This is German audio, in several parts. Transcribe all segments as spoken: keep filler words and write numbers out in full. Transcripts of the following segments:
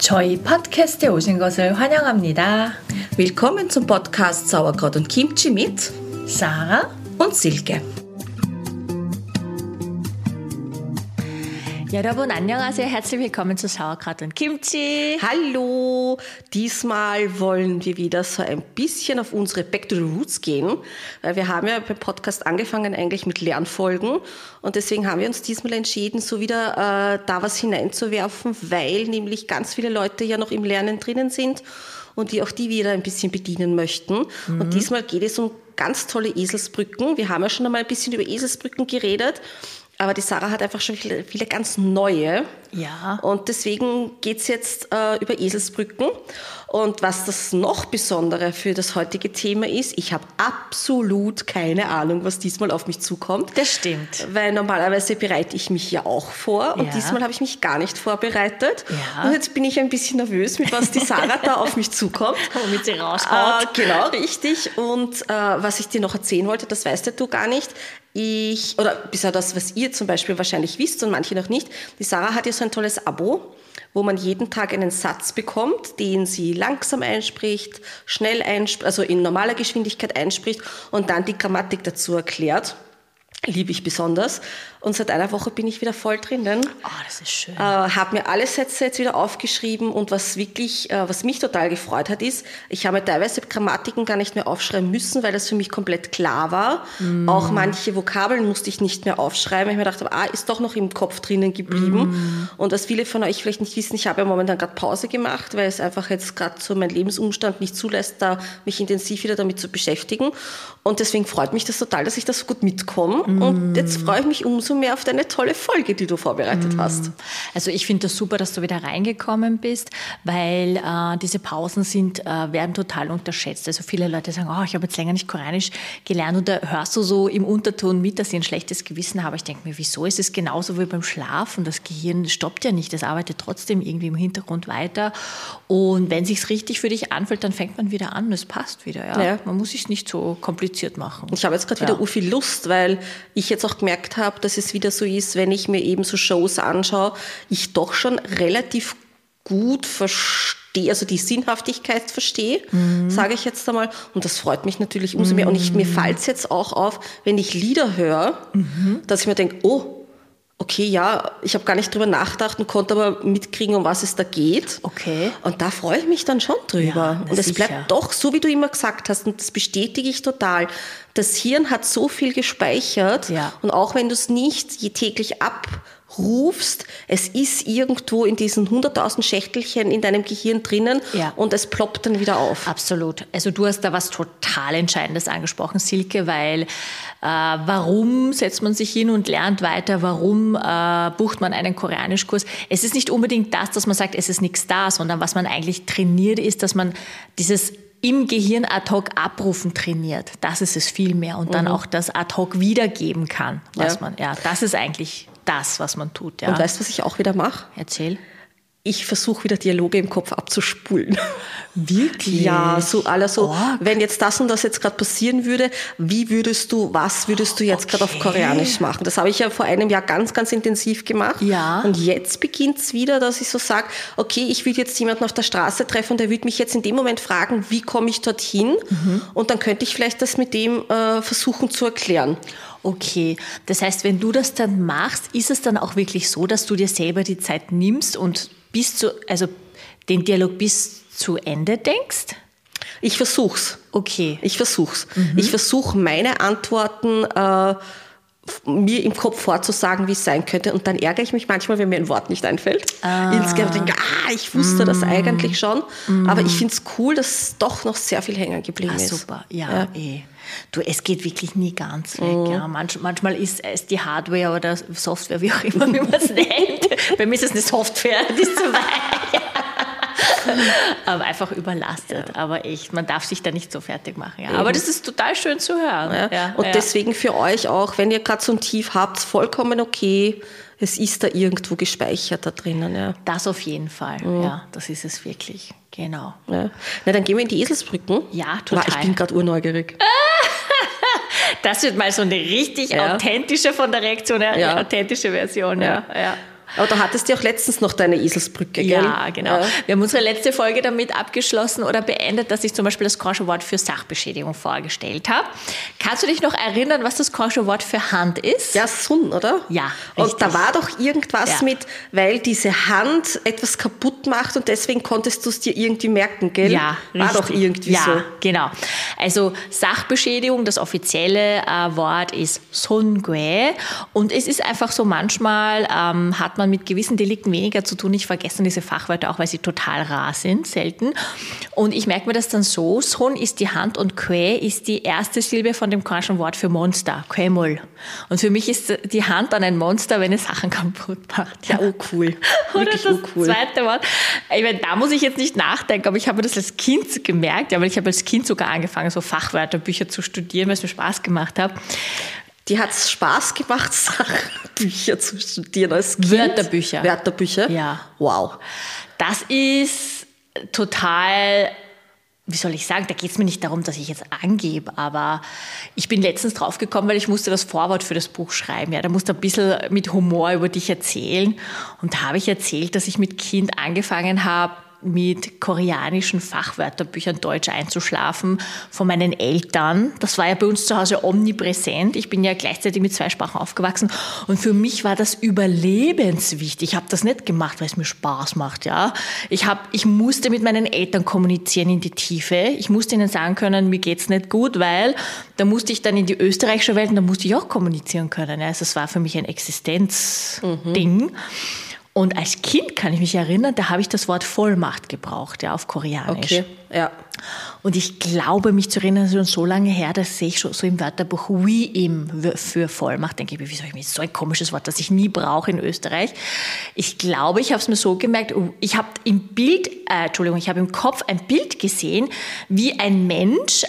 저희 팟캐스트에 오신 것을 환영합니다. Willkommen zum Podcast Sauerkraut und Kimchi mit Sarah und Silke. 여러분 안녕하세요. Herzlich willkommen zu Sauerkraut und Kimchi. Hallo, diesmal wollen wir wieder so ein bisschen auf unsere Back to the Roots gehen, weil wir haben ja beim Podcast angefangen eigentlich mit Lernfolgen und deswegen haben wir uns diesmal entschieden, so wieder äh, da was hineinzuwerfen, weil nämlich ganz viele Leute ja noch im Lernen drinnen sind und die auch die wieder ein bisschen bedienen möchten. Mhm. Und diesmal geht es um ganz tolle Eselsbrücken. Wir haben ja schon einmal ein bisschen über Eselsbrücken geredet. Aber die Sarah hat einfach schon viele, viele ganz neue. Ja. Und deswegen geht's jetzt äh, über Eselsbrücken. Und was das noch Besondere für das heutige Thema ist, ich habe absolut keine Ahnung, was diesmal auf mich zukommt. Das stimmt. Weil normalerweise bereite ich mich ja auch vor. Und ja. diesmal habe ich mich gar nicht vorbereitet. Ja. Und jetzt bin ich ein bisschen nervös, mit was die Sarah da auf mich zukommt. Womit sie raushaut. Äh, genau, richtig. Und äh, was ich dir noch erzählen wollte, das weißt ja du gar nicht. Ich, oder bisher das, was ihr zum Beispiel wahrscheinlich wisst und manche noch nicht, die Sarah hat ja so ein tolles Abo, wo man jeden Tag einen Satz bekommt, den sie langsam einspricht, schnell einspricht, also in normaler Geschwindigkeit einspricht und dann die Grammatik dazu erklärt. Liebe ich besonders. Und seit einer Woche bin ich wieder voll drinnen. Oh, das ist schön. Äh, habe mir alle Sätze jetzt wieder aufgeschrieben und was wirklich, äh, was mich total gefreut hat, ist, ich habe teilweise Grammatiken gar nicht mehr aufschreiben müssen, weil das für mich komplett klar war. Mm. Auch manche Vokabeln musste ich nicht mehr aufschreiben, weil ich mir gedacht habe, ah, ist doch noch im Kopf drinnen geblieben. Mm. Und was viele von euch vielleicht nicht wissen, ich habe ja momentan gerade Pause gemacht, weil es einfach jetzt gerade so mein Lebensumstand nicht zulässt, da mich intensiv wieder damit zu beschäftigen. Und deswegen freut mich das total, dass ich das so gut mitkomme. Mm. Und jetzt freue ich mich umso mehr auf deine tolle Folge, die du vorbereitet mm. hast. Also ich finde das super, dass du wieder reingekommen bist, weil äh, diese Pausen sind, äh, werden total unterschätzt. Also viele Leute sagen, oh, ich habe jetzt länger nicht Koreanisch gelernt und da hörst du so im Unterton mit, dass ich ein schlechtes Gewissen habe. Ich denke mir, wieso ist es genauso wie beim Schlafen? Das Gehirn stoppt ja nicht, das arbeitet trotzdem irgendwie im Hintergrund weiter. Und wenn es sich richtig für dich anfühlt, dann fängt man wieder an, es passt wieder. Ja? Ja. Man muss es nicht so kompliziert machen. Ich habe jetzt gerade wieder ja. u viel Lust, weil ich jetzt auch gemerkt habe, dass es wieder so ist, wenn ich mir eben so Shows anschaue, ich doch schon relativ gut verstehe, also die Sinnhaftigkeit verstehe, mhm. sage ich jetzt einmal. Und das freut mich natürlich umso mehr. Und ich, mir fällt es jetzt auch auf, wenn ich Lieder höre, mhm. dass ich mir denke, oh, okay, ja, ich habe gar nicht drüber nachgedacht und konnte aber mitkriegen, um was es da geht. Okay. Und da freue ich mich dann schon drüber. Ja, und es sicher. bleibt doch, so wie du immer gesagt hast, und das bestätige ich total, das Hirn hat so viel gespeichert. Ja. Und auch wenn du es nicht je täglich abrufst, es ist irgendwo in diesen hunderttausend Schächtelchen in deinem Gehirn drinnen ja. und es ploppt dann wieder auf. Absolut. Also du hast da was total Entscheidendes angesprochen, Silke, weil äh, warum setzt man sich hin und lernt weiter? Warum äh, bucht man einen Koreanischkurs? Es ist nicht unbedingt das, dass man sagt, es ist nichts da, sondern was man eigentlich trainiert, ist, dass man dieses im Gehirn ad hoc abrufen trainiert. Das ist es viel mehr. Und dann mhm. auch das ad hoc wiedergeben kann, was ja. man, ja, das ist eigentlich das, was man tut. Ja. Und weißt du, was ich auch wieder mache? Erzähl. Ich versuche wieder Dialoge im Kopf abzuspulen. Wirklich? Ja, so aller so, oh. wenn jetzt das und das jetzt gerade passieren würde, wie würdest du, was würdest du jetzt okay. gerade auf Koreanisch machen? Das habe ich ja vor einem Jahr ganz, ganz intensiv gemacht. Ja. Und jetzt beginnt es wieder, dass ich so sage, okay, ich will jetzt jemanden auf der Straße treffen und der würde mich jetzt in dem Moment fragen, wie komme ich dorthin? Mhm. Und dann könnte ich vielleicht das mit dem äh, versuchen zu erklären. Okay, das heißt, wenn du das dann machst, ist es dann auch wirklich so, dass du dir selber die Zeit nimmst und bis zu, also den Dialog bis zu Ende denkst? Ich versuch's. Okay. Ich versuch's. Mhm. Ich versuche meine Antworten äh, mir im Kopf vorzusagen, wie es sein könnte. Und dann ärgere ich mich manchmal, wenn mir ein Wort nicht einfällt. Ah. Insgesamt denke ich, ah, ich wusste mm. das eigentlich schon. Mm. Aber ich finde es cool, dass doch noch sehr viel hängen geblieben ah, ist. Super, ja, ja. eh. Du, es geht wirklich nie ganz weg. Mhm. Ja. Manch, manchmal ist es die Hardware oder Software, wie auch immer, wie man es nennt. Bei mir ist es eine Software, die ist zu weit. Aber einfach überlastet. Ja. Aber echt, man darf sich da nicht so fertig machen. Ja. Aber das ist total schön zu hören. Ja. Ja. Und ja. deswegen für euch auch, wenn ihr gerade so ein Tief habt, vollkommen okay. Es ist da irgendwo gespeichert da drinnen. Ja. Das auf jeden Fall. Mhm. Ja, das ist es wirklich. Genau. Ja. Na, dann gehen wir in die Eselsbrücken. Ja, total. Na, ich bin gerade urneugierig. Das wird mal so eine richtig ja. authentische von der Reaktion, eine ja. authentische Version. Ja. Ja. Aber da hattest du auch letztens noch deine Eselsbrücke, gell? Ja, genau. Ja. Wir haben unsere letzte Folge damit abgeschlossen oder beendet, dass ich zum Beispiel das Kornische Wort für Sachbeschädigung vorgestellt habe. Kannst du dich noch erinnern, was das Kornische Wort für Hand ist? Ja, Sun, oder? Ja, richtig. Und da war doch irgendwas ja. mit, weil diese Hand etwas kaputt macht und deswegen konntest du es dir irgendwie merken, gell? Ja, war richtig. doch irgendwie ja, so. Ja, genau. Also Sachbeschädigung, das offizielle äh, Wort ist Songue und es ist einfach so, manchmal ähm, hat man mit gewissen Delikten weniger zu tun. Ich vergesse diese Fachwörter auch, weil sie total rar sind, selten. Und ich merke mir das dann so, Son ist die Hand und Que ist die erste Silbe von dem kornischen Wort für Monster, Quemol. Und für mich ist die Hand dann ein Monster, wenn es Sachen kaputt macht. Ja, oh cool. Oder Wirklich das oh cool. zweite Wort. Ich meine, da muss ich jetzt nicht nachdenken, aber ich habe mir das als Kind gemerkt, ja, weil ich habe als Kind sogar angefangen, so Fachwörterbücher zu studieren, weil es mir Spaß gemacht hat. Die hat es Spaß gemacht, Sachbücher zu studieren als Kind. Wörterbücher. Wörterbücher? Ja. Wow. Das ist total, wie soll ich sagen, da geht es mir nicht darum, dass ich jetzt angebe, aber ich bin letztens drauf gekommen, weil ich musste das Vorwort für das Buch schreiben. Ja, da musste ein bisschen mit Humor über dich erzählen. Und da habe ich erzählt, dass ich mit Kind angefangen habe, mit koreanischen Fachwörterbüchern Deutsch einzuschlafen von meinen Eltern. Das war ja bei uns zu Hause omnipräsent. Ich bin ja gleichzeitig mit zwei Sprachen aufgewachsen und für mich war das überlebenswichtig. Ich habe das nicht gemacht, weil es mir Spaß macht. Ja, ich hab, ich musste mit meinen Eltern kommunizieren in die Tiefe. Ich musste ihnen sagen können, mir geht's nicht gut, weil da musste ich dann in die österreichische Welt und da musste ich auch kommunizieren können. Also es war für mich ein Existenzding. Mhm. Und als Kind kann ich mich erinnern, da habe ich das Wort Vollmacht gebraucht, ja, auf Koreanisch. Okay, ja. Und ich glaube, mich zu erinnern, das ist schon so lange her, das sehe ich schon so im Wörterbuch wie im für Vollmacht. Denke ich mir, wie soll ich mir so ein komisches Wort, das ich nie brauche in Österreich. Ich glaube, ich habe es mir so gemerkt, ich habe im Bild, äh, Entschuldigung, ich habe im Kopf ein Bild gesehen, wie ein Mensch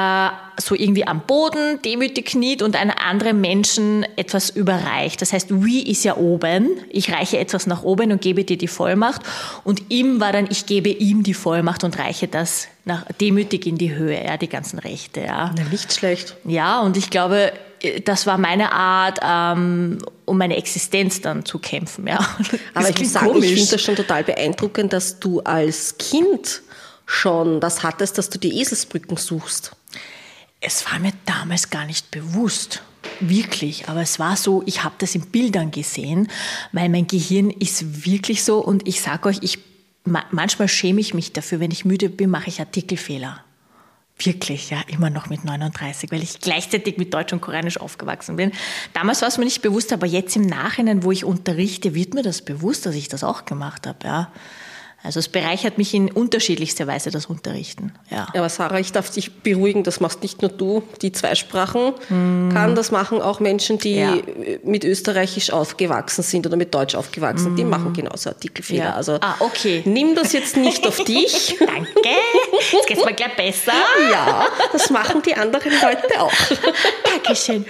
so irgendwie am Boden demütig kniet und einem anderen Menschen etwas überreicht. Das heißt, wie ist ja oben. Ich reiche etwas nach oben und gebe dir die Vollmacht. Und ihm war dann, ich gebe ihm die Vollmacht und reiche das nach, demütig in die Höhe, ja, die ganzen Rechte. Ja. Na, nicht schlecht. Ja, und ich glaube, das war meine Art, ähm, um meine Existenz dann zu kämpfen. Ja. Aber ich muss sagen, ich finde das schon total beeindruckend, dass du als Kind schon das hattest, dass du die Eselsbrücken suchst. Es war mir damals gar nicht bewusst, wirklich. Aber es war so, ich habe das in Bildern gesehen, weil mein Gehirn ist wirklich so. Und ich sage euch, ich, manchmal schäme ich mich dafür, wenn ich müde bin, mache ich Artikelfehler. Wirklich, ja, immer noch mit neununddreißig, weil ich gleichzeitig mit Deutsch und Koreanisch aufgewachsen bin. Damals war es mir nicht bewusst, aber jetzt im Nachhinein, wo ich unterrichte, wird mir das bewusst, dass ich das auch gemacht habe, ja. Also es bereichert mich in unterschiedlichster Weise, das Unterrichten. Ja. Ja, aber Sarah, ich darf dich beruhigen, das machst nicht nur du, die zwei Sprachen mm. kann. Das machen auch Menschen, die ja. mit Österreichisch aufgewachsen sind oder mit Deutsch aufgewachsen sind. Mm. Die machen genauso Artikelfehler. Ja. Also ah, okay. Nimm das jetzt nicht auf dich. Danke, jetzt geht's mir gleich besser. Ja, das machen die anderen Leute auch. Dankeschön.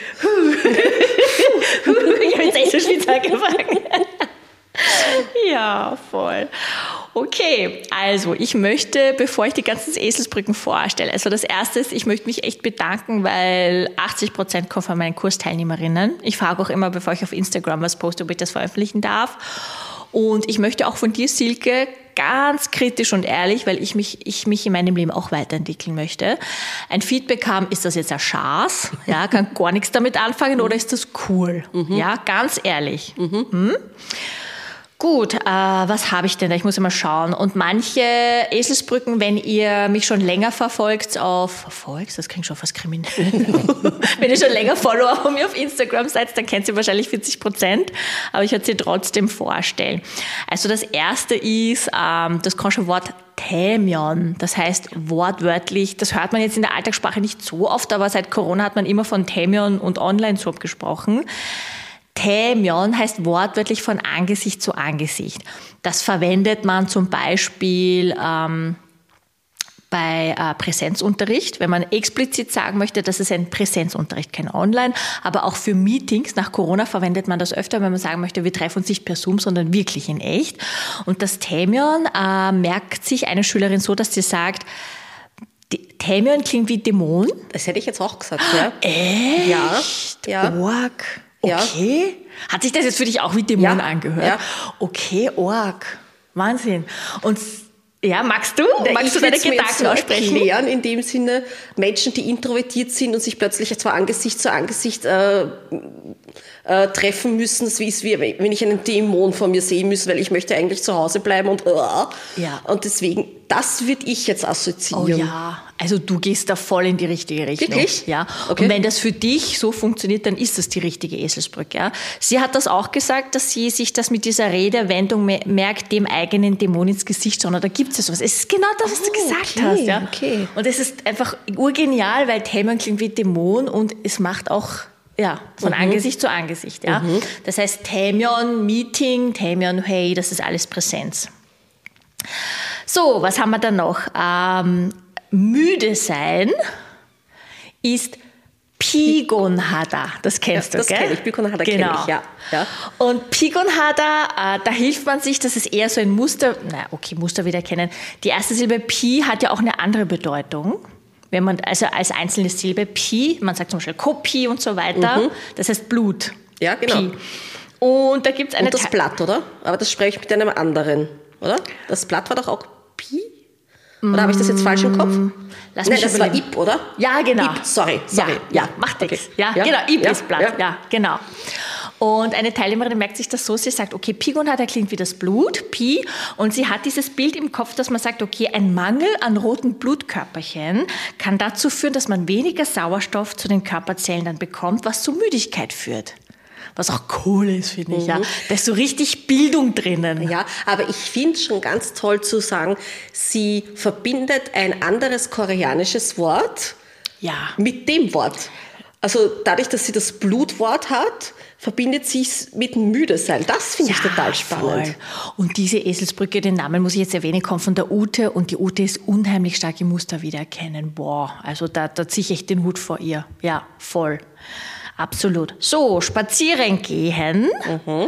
Ich habe jetzt echt so schwitz angefangen. Ja, voll. Okay, also ich möchte, bevor ich die ganzen Eselsbrücken vorstelle, also das Erste ist, ich möchte mich echt bedanken, weil achtzig Prozent kommen von meinen Kursteilnehmerinnen. Ich frage auch immer, bevor ich auf Instagram was poste, ob ich das veröffentlichen darf. Und ich möchte auch von dir, Silke, ganz kritisch und ehrlich, weil ich mich, ich mich in meinem Leben auch weiterentwickeln möchte, ein Feedback haben, ist das jetzt ein Schaß? Ja, kann gar nichts damit anfangen oder ist das cool? Mhm. Ja, ganz ehrlich. Mhm. Hm? Gut, äh, was habe ich denn da? Ich muss immer schauen. Und manche Eselsbrücken, wenn ihr mich schon länger verfolgt auf... Verfolgt? Das klingt schon fast kriminell. Wenn ihr schon länger Follower von mir auf Instagram seid, dann kennt ihr wahrscheinlich vierzig Prozent. Aber ich werde sie trotzdem vorstellen. Also das erste ist ähm, das kornische Wort Taemyeon. Das heißt wortwörtlich, das hört man jetzt in der Alltagssprache nicht so oft, aber seit Corona hat man immer von Taemyeon und Online-Swap gesprochen. Taemyeon heißt wortwörtlich von Angesicht zu Angesicht. Das verwendet man zum Beispiel ähm, bei äh, Präsenzunterricht, wenn man explizit sagen möchte, das ist ein Präsenzunterricht, kein Online, aber auch für Meetings. Nach Corona verwendet man das öfter, wenn man sagen möchte, wir treffen uns nicht per Zoom, sondern wirklich in echt. Und das Taemyeon äh, merkt sich eine Schülerin so, dass sie sagt, Taemyeon klingt wie Dämon. Das hätte ich jetzt auch gesagt, ja. Echt? Ja. ja. Org. Okay. Hat sich das jetzt für dich auch wie Dämon Ja, angehört? ja. Okay, Org. Wahnsinn. Und ja, magst du? Na, magst ich du deine will's mir jetzt Gedanken nur aussprechen? erklären, in dem Sinne, Menschen, die introvertiert sind und sich plötzlich zwar Angesicht zu Angesicht äh, äh, treffen müssen, das ist wie wenn ich einen Dämon vor mir sehen muss, weil ich möchte eigentlich zu Hause bleiben und äh, Ja. und deswegen, das würde ich jetzt assoziieren. Oh ja, also du gehst da voll in die richtige Richtung. Wirklich? Ja. Okay. Und wenn das für dich so funktioniert, dann ist das die richtige Eselsbrücke. Ja. Sie hat das auch gesagt, dass sie sich das mit dieser Redewendung me- merkt, dem eigenen Dämon ins Gesicht schauen. Und da gibt es ja sowas. Es ist genau das, was du Oh, gesagt okay, hast. Ja. okay. Und es ist einfach urgenial, weil Thälmann klingt wie Dämon und es macht auch ja, von Angesicht zu Angesicht. Ja. Das heißt Thälmann Meeting, Thälmann Hey, das ist alles Präsenz. So, was haben wir dann noch? Ähm, müde sein ist Pigonhada. Das kennst Ja, das du, gell? kenn ich. Pigonhada kenn genau. ich, ja. Ja. Und Pigonhada, äh, da hilft man sich, das ist eher so ein Muster, na okay, Muster wiedererkennen. Die erste Silbe Pi hat ja auch eine andere Bedeutung. Wenn man, also als einzelne Silbe Pi, man sagt zum Beispiel Kopie und so weiter, das heißt Blut. Ja, genau. Pi. Und da gibt es eine... Und das Te- Blatt, oder? Aber das spreche ich mit einem anderen, oder? Das Blatt war doch auch Pi? Oder habe ich das jetzt falsch im Kopf? Lass Nein, mich das war überlegen. I P, oder? Ja, genau. I P, sorry, sorry. Ja, ja, macht nichts. Okay. Ja, Ja, genau, I P ja, ist Blatt. ja. Ja. genau. Und eine Teilnehmerin merkt sich das so, sie sagt, okay, Pigonhada klingt wie das Blut, Pi, und sie hat dieses Bild im Kopf, dass man sagt, okay, ein Mangel an roten Blutkörperchen kann dazu führen, dass man weniger Sauerstoff zu den Körperzellen dann bekommt, was zu Müdigkeit führt. Was auch cool ist, finde ich, ja. Da ist so richtig Bildung drinnen. Ja, aber ich finde es schon ganz toll zu sagen, sie verbindet ein anderes koreanisches Wort Ja. mit dem Wort. Also dadurch, dass sie das Blutwort hat, verbindet sie es mit müde sein. Das finde ich total spannend. Voll. Und diese Eselsbrücke, den Namen muss ich jetzt erwähnen, kommt von der Ute und die Ute ist unheimlich stark im Muster wiedererkennen. Boah, also da, da ziehe ich echt den Hut vor ihr. Ja, voll. Absolut. So, spazieren gehen Mhm.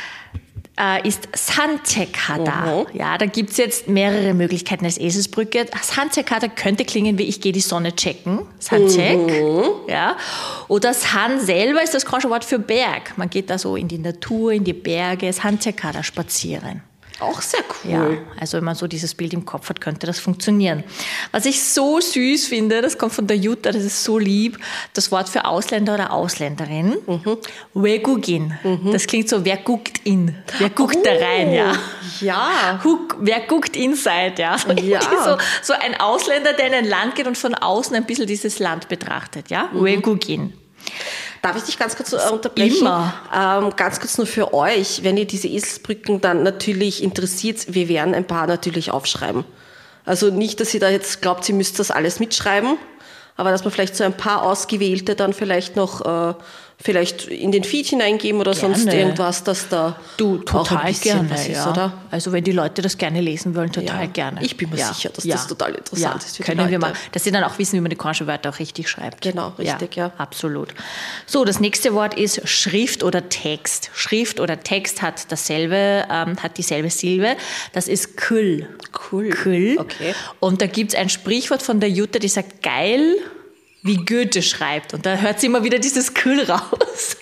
äh, ist Sanchekada. Mhm. Ja, da gibt es jetzt mehrere Möglichkeiten als Eselsbrücke. Sanchekada könnte klingen wie ich gehe die Sonne checken. Sanchek. Mhm. Ja. Oder San selber ist das kroatische Wort für Berg. Man geht da so in die Natur, in die Berge. Sanchekada spazieren. Auch sehr Ja, cool. also wenn man so dieses Bild im Kopf hat, könnte das funktionieren. Was ich so süß finde, das kommt von der Jutta, das ist so lieb, das Wort für Ausländer oder Ausländerin, mhm. Wegugin. Mhm. Das klingt so, wer guckt in? Wer guckt Oh, da rein? Ja. Ja. Who, wer guckt inside? Ja. So, Ja. so, so ein Ausländer, der in ein Land geht und von außen ein bisschen dieses Land betrachtet. Ja? Mhm. Wegugin. Darf ich dich ganz kurz äh, unterbrechen? Immer. Ähm, ganz kurz nur für euch, wenn ihr diese Eselsbrücken dann natürlich interessiert, wir werden ein paar natürlich aufschreiben. Also nicht, dass ihr da jetzt glaubt, ihr müsst das alles mitschreiben, aber dass man vielleicht so ein paar ausgewählte dann vielleicht noch äh, vielleicht in den Feed hineingeben oder Gerne. sonst irgendwas, dass da Du, auch total ein bisschen gerne, was ist, ja. oder? Also wenn die Leute das gerne lesen wollen, total Ja. gerne. Ich bin mir ja. sicher, dass ja. das total interessant ja. ist für die Können wir Leute. mal, dass sie dann auch wissen, wie man die kroatische Wörter auch richtig schreibt. Genau, richtig, ja. Absolut. So, das nächste Wort ist Schrift oder Text. Schrift oder Text hat dasselbe, ähm, hat dieselbe Silbe. Das ist Küll. Cool. Küll. Okay. Und da gibt es ein Sprichwort von der Jutta, die sagt, geil, wie Goethe schreibt. Und da hört sie immer wieder dieses Küll raus.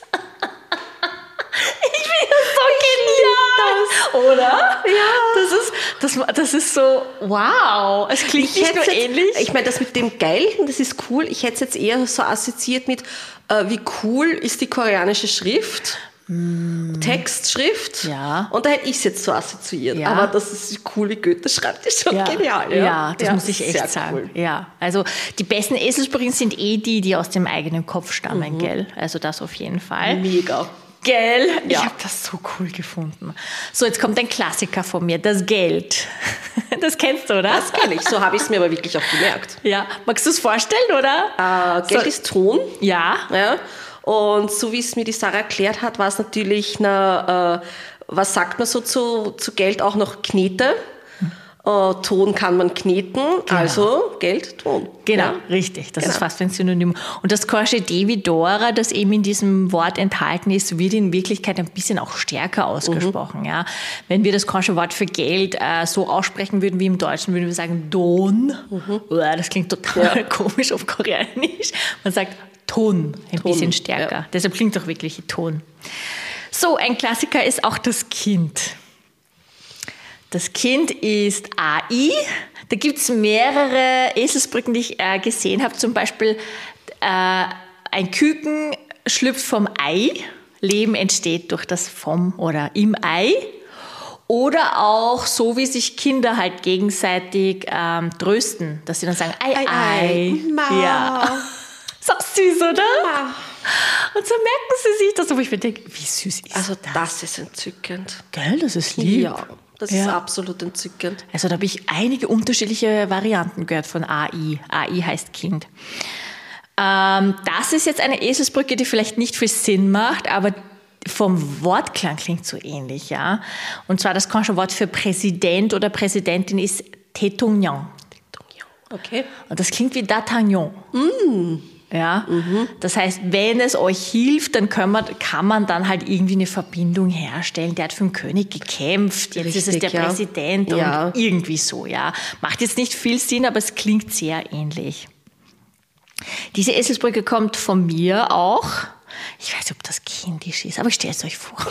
Ich finde das so genial, oder? Ja. Das ist, das, das ist so, wow. Es klingt Ich nicht hätte nur jetzt, ähnlich. Ich meine, das mit dem Geil, das ist cool. Ich hätte es jetzt eher so assoziiert mit, äh, wie cool ist die koreanische Schrift, mm. Textschrift. Ja. Und da hätte ich es jetzt so assoziiert. Ja. Aber das ist cool, wie Goethe schreibt, ist schon Ja, genial. ja, Ja, das ja, muss ich echt sehr sagen. Cool. Ja, also die besten Eselsbrücken sind eh die, die aus dem eigenen Kopf stammen, gell? Also das auf jeden Fall. Mega. Gell? Ich Ja. habe das so cool gefunden. So, jetzt kommt ein Klassiker von mir, das Geld. Das kennst du, oder? Das kenne ich, so habe ich es mir aber wirklich auch gemerkt. Ja, magst du es vorstellen, oder? Äh, Geld So- ist Ton. Ja. Ja. Und so wie es mir die Sarah erklärt hat, war es natürlich, na, äh, was sagt man so zu, zu Geld auch noch Knete? Äh, Ton kann man kneten, also Geld, Ton. Genau, Ja. richtig. Das Genau. ist fast ein Synonym. Und das Korsche Devi Dora, das eben in diesem Wort enthalten ist, wird in Wirklichkeit ein bisschen auch stärker ausgesprochen. Mhm. Ja. Wenn wir das Korsche Wort für Geld äh, so aussprechen würden wie im Deutschen, würden wir sagen Don. Mhm. Uah, das klingt total Ja. komisch auf Koreanisch. Man sagt Ton ein Ton, bisschen stärker. ja. Deshalb klingt auch wirklich Ton. So, ein Klassiker ist auch das Kind. Das Kind ist A I. Da gibt es mehrere Eselsbrücken, die ich äh, gesehen habe. Zum Beispiel äh, ein Küken schlüpft vom Ei. Leben entsteht durch das vom oder im Ei. Oder auch so, wie sich Kinder halt gegenseitig ähm, trösten, dass sie dann sagen, Ei, Ei. Ei. Ma. Ja. Ist auch süß, oder? Ma. Und so merken sie sich das, wo ich mir denke, wie süß ist Also das? das ist entzückend. Gell, das ist lieb. Ja, das Ja. ist absolut entzückend. Also da habe ich einige unterschiedliche Varianten gehört von A I. A I heißt Kind. Ähm, das ist jetzt eine Eselsbrücke, die vielleicht nicht viel Sinn macht, aber vom Wortklang klingt so ähnlich, ja. Und zwar das kanadische Wort für Präsident oder Präsidentin ist Tétognan. Okay. Und das klingt wie D'Artagnan. Mm. Ja, mhm. Das heißt, wenn es euch hilft, dann kann man, kann man dann halt irgendwie eine Verbindung herstellen. Der hat für den König gekämpft, jetzt Richtig, ist es der ja. Präsident Ja. und irgendwie so, ja. Macht jetzt nicht viel Sinn, aber es klingt sehr ähnlich. Diese Eselsbrücke kommt von mir auch. Ich weiß nicht, ob das kindisch ist, aber ich stelle es euch vor.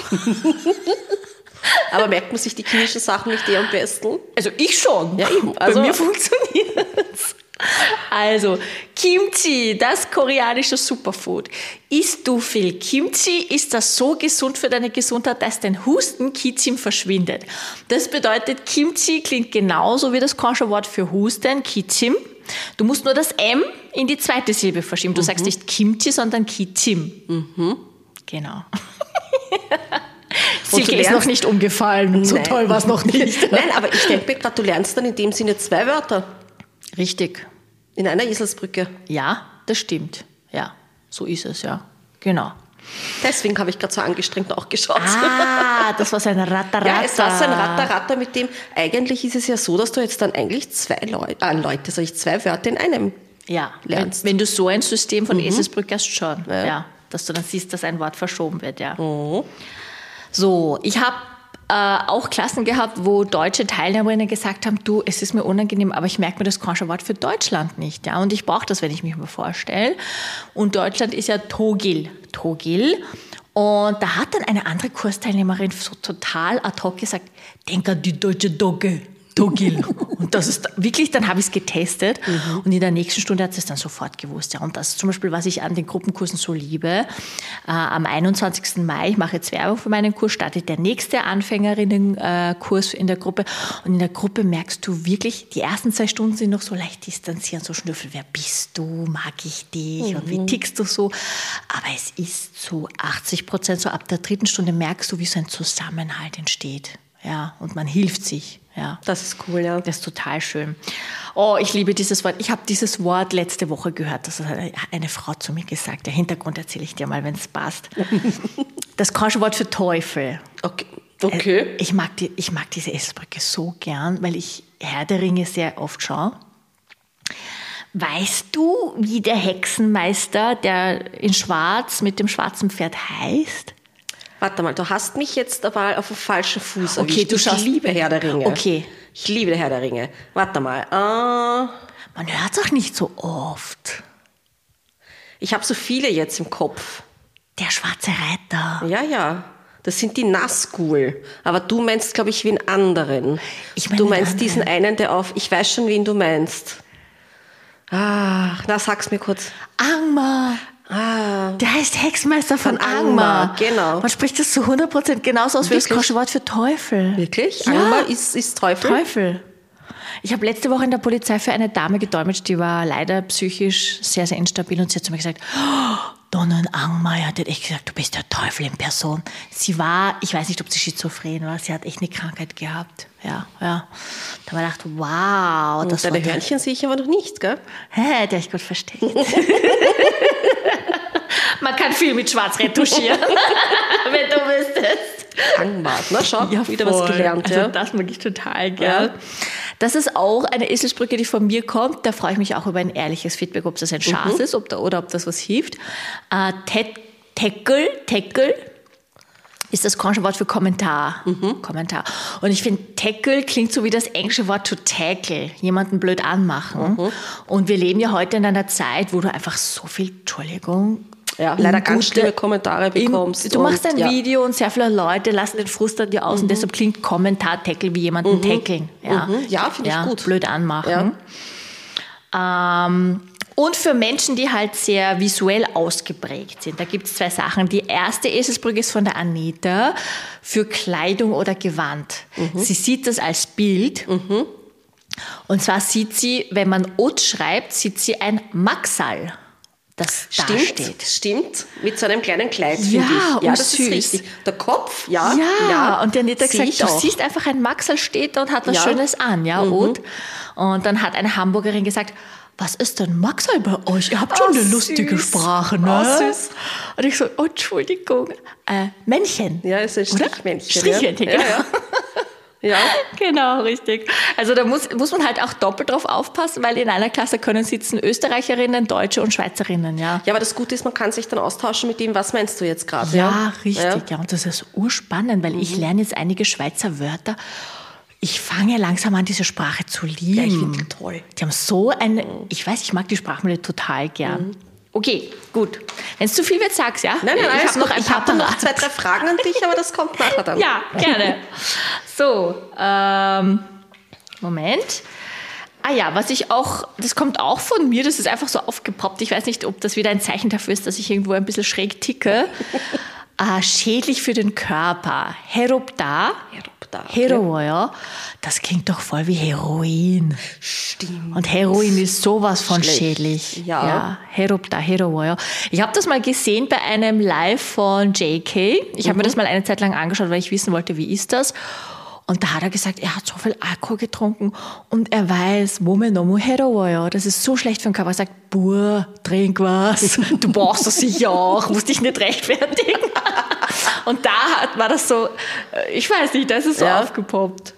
Aber merkt man sich die kindischen Sachen nicht eher am besten? Also ich schon. Ja, eben. Also- Bei mir funktioniert es. Also, Kimchi, das koreanische Superfood. Isst du viel Kimchi, ist das so gesund für deine Gesundheit, dass dein Husten Kichim verschwindet. Das bedeutet, Kimchi klingt genauso wie das koreanische Wort für Husten, Kichim. Du musst nur das M in die zweite Silbe verschieben. Du mhm. sagst nicht Kimchi, sondern Kichim. Mhm. Genau. Silke ist noch nicht umgefallen. So Nein. toll war es noch nicht. Nein, aber ich denke mir gerade, du lernst dann in dem Sinne zwei Wörter Richtig. in einer Eselsbrücke. Ja, das stimmt. Ja, so ist es, ja. Genau. Deswegen habe ich gerade so angestrengt auch geschaut. Ah, das war so ein Ratter-Ratter. Ja, es war so ein Ratter-Ratter, mit dem, eigentlich ist es ja so, dass du jetzt dann eigentlich zwei Leute, äh, Leute, sag ich, zwei Wörter in einem Ja, wenn, lernst. wenn du so ein System von Eselsbrücke hast, schon. Ja. Ja. Dass du dann siehst, dass ein Wort verschoben wird, ja. Mhm. So, ich habe äh, auch Klassen gehabt, wo deutsche Teilnehmerinnen gesagt haben, du, es ist mir unangenehm, aber ich merke mir das koreanische Wort für Deutschland nicht. Ja? Und ich brauche das, wenn ich mich mal vorstelle. Und Deutschland ist ja Togil. Togil. Und da hat dann eine andere Kursteilnehmerin so total ad hoc gesagt, denk an die deutsche Dogge. Togil. Und das ist wirklich, dann habe ich es getestet mhm. und in der nächsten Stunde hat sie es dann sofort gewusst. Ja. Und das ist zum Beispiel, was ich an den Gruppenkursen so liebe. Äh, am einundzwanzigsten Mai, ich mache jetzt Werbung für meinen Kurs, startet der nächste Anfängerinnenkurs in der Gruppe. Und in der Gruppe merkst du wirklich, die ersten zwei Stunden sind noch so leicht distanziert, so Schnüffel, wer bist du, mag ich dich mhm. und wie tickst du so. Aber es ist zu achtzig Prozent, so ab der dritten Stunde merkst du, wie so ein Zusammenhalt entsteht. Ja, und man hilft sich. Ja. Das ist cool, ja. Das ist total schön. Oh, ich liebe dieses Wort. Ich habe dieses Wort letzte Woche gehört. Das hat eine, eine Frau zu mir gesagt. Der Hintergrund erzähle ich dir mal, wenn es passt. Das koreanische Wort für Teufel. Okay. okay. Ich mag, die, ich mag diese Eselsbrücke so gern, weil ich Herr der Ringe sehr oft schaue. Weißt du, wie der Hexenmeister, der in Schwarz mit dem schwarzen Pferd heißt? Warte mal, du hast mich jetzt aber auf den falschen Fuß Okay, erwischt. du ich schaust- liebe Herr der Ringe. Okay. Ich liebe Herr der Ringe. Warte mal. Äh, Man hört es auch nicht so oft. ich habe so viele jetzt im Kopf. Der schwarze Reiter. Ja, ja. Das sind die Nazgul. Aber du meinst, glaube ich, wie einen anderen. Ich meine du einen meinst anderen. diesen einen, der auf... Ich weiß schon, wen du meinst. Ach, na, sag's mir kurz. Angmar. Ah, Der heißt Hexenmeister von, Von Angmar. Angmar, genau. Man spricht das zu hundert Prozent genauso aus wie das Wirklich? koreanische Wort für Teufel. wirklich? Ja. Angmar ist, ist Teufel? Teufel. Ich habe letzte Woche in der Polizei für eine Dame gedolmetscht, die war leider psychisch sehr, sehr instabil und sie hat zu mir gesagt, oh, Donnen Angmar, die hat echt gesagt, du bist der Teufel in Person. Sie war, ich weiß nicht, ob sie schizophren war, sie hat echt eine Krankheit gehabt. Ja, ja. Da habe ich gedacht, wow. Und Das deine war der- Hörnchen sehe ich aber noch nicht, gell? Hä, der ich gut versteckt. Man kann viel mit Schwarz retuschieren, wenn du wüsstest. Angmar, na schau, wieder was voll. gelernt. Also Ja. das mag ich total gern. Ja. Das ist auch eine Eselsbrücke, die von mir kommt. Da freue ich mich auch über ein ehrliches Feedback, ob das ein Schatz ist ob da, oder ob das was hilft. Äh, Te- Tackle, Tackle. ist das kornische Wort für Kommentar. Mhm. Kommentar. Und ich finde, tackle klingt so wie das englische Wort to tackle, jemanden blöd anmachen. Mhm. Und wir leben ja heute in einer Zeit, wo du einfach so viel, Entschuldigung, ja, leider ganz schlimme Kommentare bekommst. Im, du machst ein und, Video ja. und sehr viele Leute lassen den Frust an dir aus mhm. und deshalb klingt Kommentar tackle wie jemanden mhm. tackeln. Ja, mhm. ja finde ich ja, gut. Blöd anmachen. Ja. Ähm, Und für Menschen, die halt sehr visuell ausgeprägt sind, da gibt es zwei Sachen. Die erste Eselsbrücke ist von der Anita für Kleidung oder Gewand. Mhm. Sie sieht das als Bild. Mhm. Und zwar sieht sie, wenn man Ot schreibt, sieht sie ein Maxal, das stimmt, da steht. Stimmt, mit so einem kleinen Kleid, ja, finde ich. Ja, und das süß. ist richtig. Der Kopf, ja. Ja, ja. Und die Anita hat Sieh gesagt, du auch. siehst einfach ein Maxal steht da und hat was Ja. Schönes an, ja, Mhm. Ot. Und dann hat eine Hamburgerin gesagt, was ist denn Maxal bei euch? Ihr habt schon Oh, eine süß. lustige Sprache, ne? Oh, süß. Und ich so, oh, Entschuldigung, äh, Männchen. Ja, es ist ein Oder? Strichmännchen. Strichmännchen, ja. genau. Ja, ja. ja. Genau, richtig. Also da muss, muss man halt auch doppelt drauf aufpassen, weil in einer Klasse können sitzen Österreicherinnen, Deutsche und Schweizerinnen, ja. Ja, aber das Gute ist, man kann sich dann austauschen mit dem, was meinst du jetzt gerade? Ja, Ja, richtig. Ja. Ja. Und das ist urspannend, weil mhm. ich lerne jetzt einige Schweizer Wörter. Ich fange langsam an, diese Sprache zu lieben. Ja, ich finde die toll. Die haben so eine, ich weiß, ich mag die Sprachmodelle total gern. Mhm. Okay, gut. Wenn es zu viel wird, sag's, ja? Nein, nein, nein. Ich habe noch ein ich paar hab dann noch parat. zwei, drei Fragen an dich, aber das kommt nachher dann. Ja, gerne. So, ähm, Moment. Ah ja, was ich auch, das kommt auch von mir, das ist einfach so aufgepoppt. Ich weiß nicht, ob das wieder ein Zeichen dafür ist, dass ich irgendwo ein bisschen schräg ticke. äh, schädlich für den Körper. Heropta. Heropta. Heroin, das klingt doch voll wie Heroin. Stimmt. Und Heroin ist sowas von Schlecht. schädlich. Ja. ja Heropta, Heroin. Ich habe das mal gesehen bei einem Live von J K. Ich habe Mhm. mir das mal eine Zeit lang angeschaut, weil ich wissen wollte, wie ist das. Und da hat er gesagt, er hat so viel Alkohol getrunken und er weiß, Moment, no Heroin, das ist so schlecht für den Körper. Er sagt, Buh, trink was. Du brauchst das sicher auch, musst dich nicht rechtfertigen. Und da hat, war das so, ich weiß nicht, da ist es so Ja. aufgepoppt.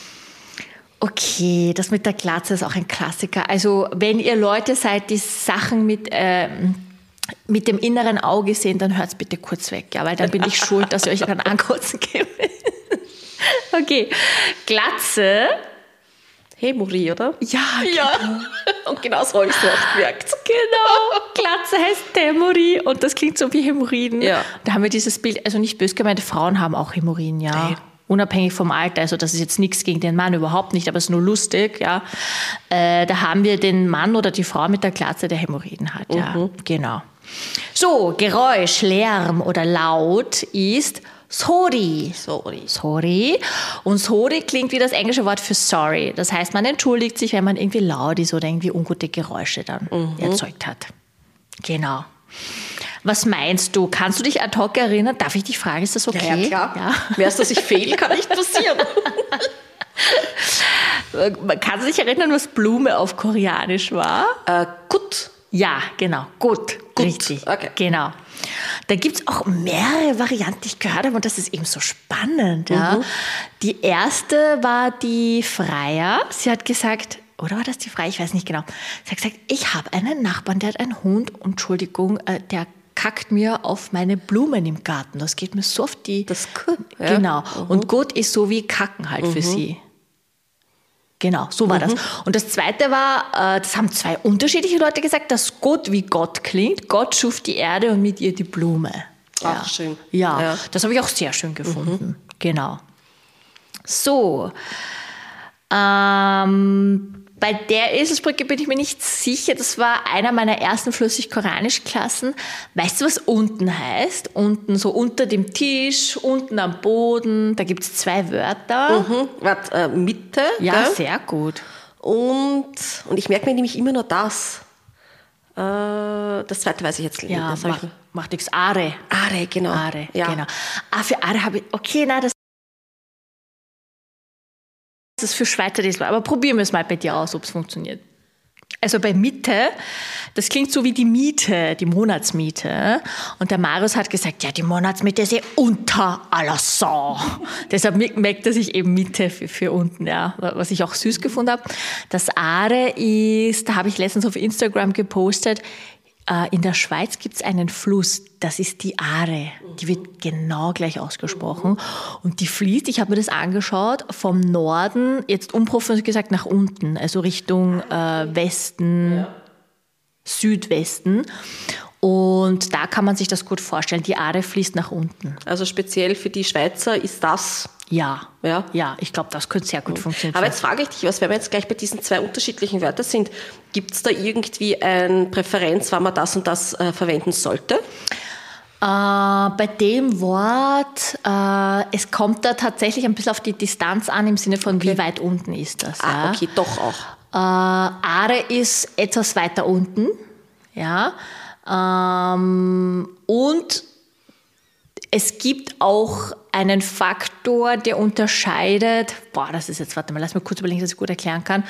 Okay, das mit der Glatze ist auch ein Klassiker. Also wenn ihr Leute seid, die Sachen mit, ähm, mit dem inneren Auge sehen, dann hört's bitte kurz weg, ja, weil dann bin ich schuld, dass ihr euch dann ankotzen gebt. Okay, Glatze. Hemorrhoid, oder? Ja, Ja. Und genau so habe ich es auch gemerkt. genau. Glatze heißt Hämorrhoid und das klingt so wie Hämorrhoiden. Ja. Da haben wir dieses Bild, also nicht böse gemeint, Frauen haben auch Hämorrhoiden, ja. Nein. Unabhängig vom Alter, also das ist jetzt nichts gegen den Mann, überhaupt nicht, aber es ist nur lustig, ja. Äh, da haben wir den Mann oder die Frau mit der Glatze, der Hämorrhoiden hat, ja. Mhm. Genau. So, Geräusch, Lärm oder Laut ist sorry. Sorry. Sorry. Und sorry klingt wie das englische Wort für sorry. Das heißt, man entschuldigt sich, wenn man irgendwie laut ist oder irgendwie ungute Geräusche dann mhm. erzeugt hat. Genau. Was meinst du? Kannst du dich ad hoc erinnern? Darf ich dich fragen, ist das okay? Ja, ja klar. Ja. Wär's, dass ich fehle, kann nicht passieren. Man kann sich erinnern, was Blume auf Koreanisch war? äh, gut. Ja, genau. Gut. Gut. Richtig. Okay. Genau. Da gibt es auch mehrere Varianten, die ich gehört habe und das ist eben so spannend. Ja. Mhm. Die erste war die Freier. Sie hat gesagt, oder war das die Freier? Ich weiß nicht genau. Sie hat gesagt, ich habe einen Nachbarn, der hat einen Hund, Entschuldigung, äh, der kackt mir auf meine Blumen im Garten. Das geht mir so auf die... Das gut. Ja. Genau. Mhm. Und gut ist so wie Kacken halt für sie. Genau, so war Mhm. das. Und das Zweite war, äh, das haben zwei unterschiedliche Leute gesagt, dass Gott wie Gott klingt. Gott schuf die Erde und mit ihr die Blume. Ach, schön. Ja, Ja. das habe ich auch sehr schön gefunden. Mhm. Genau. So, ähm, bei der Eselsbrücke bin ich mir nicht sicher. Das war einer meiner ersten Flüssig-Koranisch-Klassen. Weißt du, was unten heißt? Unten, so unter dem Tisch, unten am Boden. Da gibt es zwei Wörter. Mhm. Warte, äh, Mitte. Ja, gell? sehr gut. Und, und ich merke mir nämlich immer nur das. Äh, das zweite weiß ich jetzt nicht. Ja, das hab macht, ich macht nichts. Are. Are, genau. Are, ja. genau. Ah, für Are habe ich, okay, na, das Das ist für Schweizer diesmal, aber probieren wir es mal bei dir aus, ob es funktioniert. Also bei Mitte, das klingt so wie die Miete, die Monatsmiete. Und der Marius hat gesagt, ja, die Monatsmiete ist eh unter aller Sau. Deshalb merkt er sich eben Miete für, für unten, ja, was ich auch süß gefunden habe. Das Are ist, da habe ich letztens auf Instagram gepostet, äh, in der Schweiz gibt es einen Fluss, das ist die Aare. Die wird genau gleich ausgesprochen. Und die fließt, ich habe mir das angeschaut, vom Norden, jetzt unprofessionell gesagt, nach unten, also Richtung äh, Westen, ja. Südwesten. Und da kann man sich das gut vorstellen. Die Aare fließt nach unten. Also speziell für die Schweizer ist das... Ja, ja, ja, ich glaube, das könnte sehr gut funktionieren. Aber jetzt frage ich dich was, wenn wir jetzt gleich bei diesen zwei unterschiedlichen Wörtern sind, gibt es da irgendwie eine Präferenz, wann man das und das äh, verwenden sollte? Äh, bei dem Wort, äh, es kommt da tatsächlich ein bisschen auf die Distanz an, im Sinne von, okay. Wie weit unten ist das. Ah, ja? okay, doch auch. Äh, Aare ist etwas weiter unten, ja, ähm, und es gibt auch einen Faktor, der unterscheidet, boah, das ist jetzt, warte mal, lass mich kurz überlegen, dass ich gut erklären kann,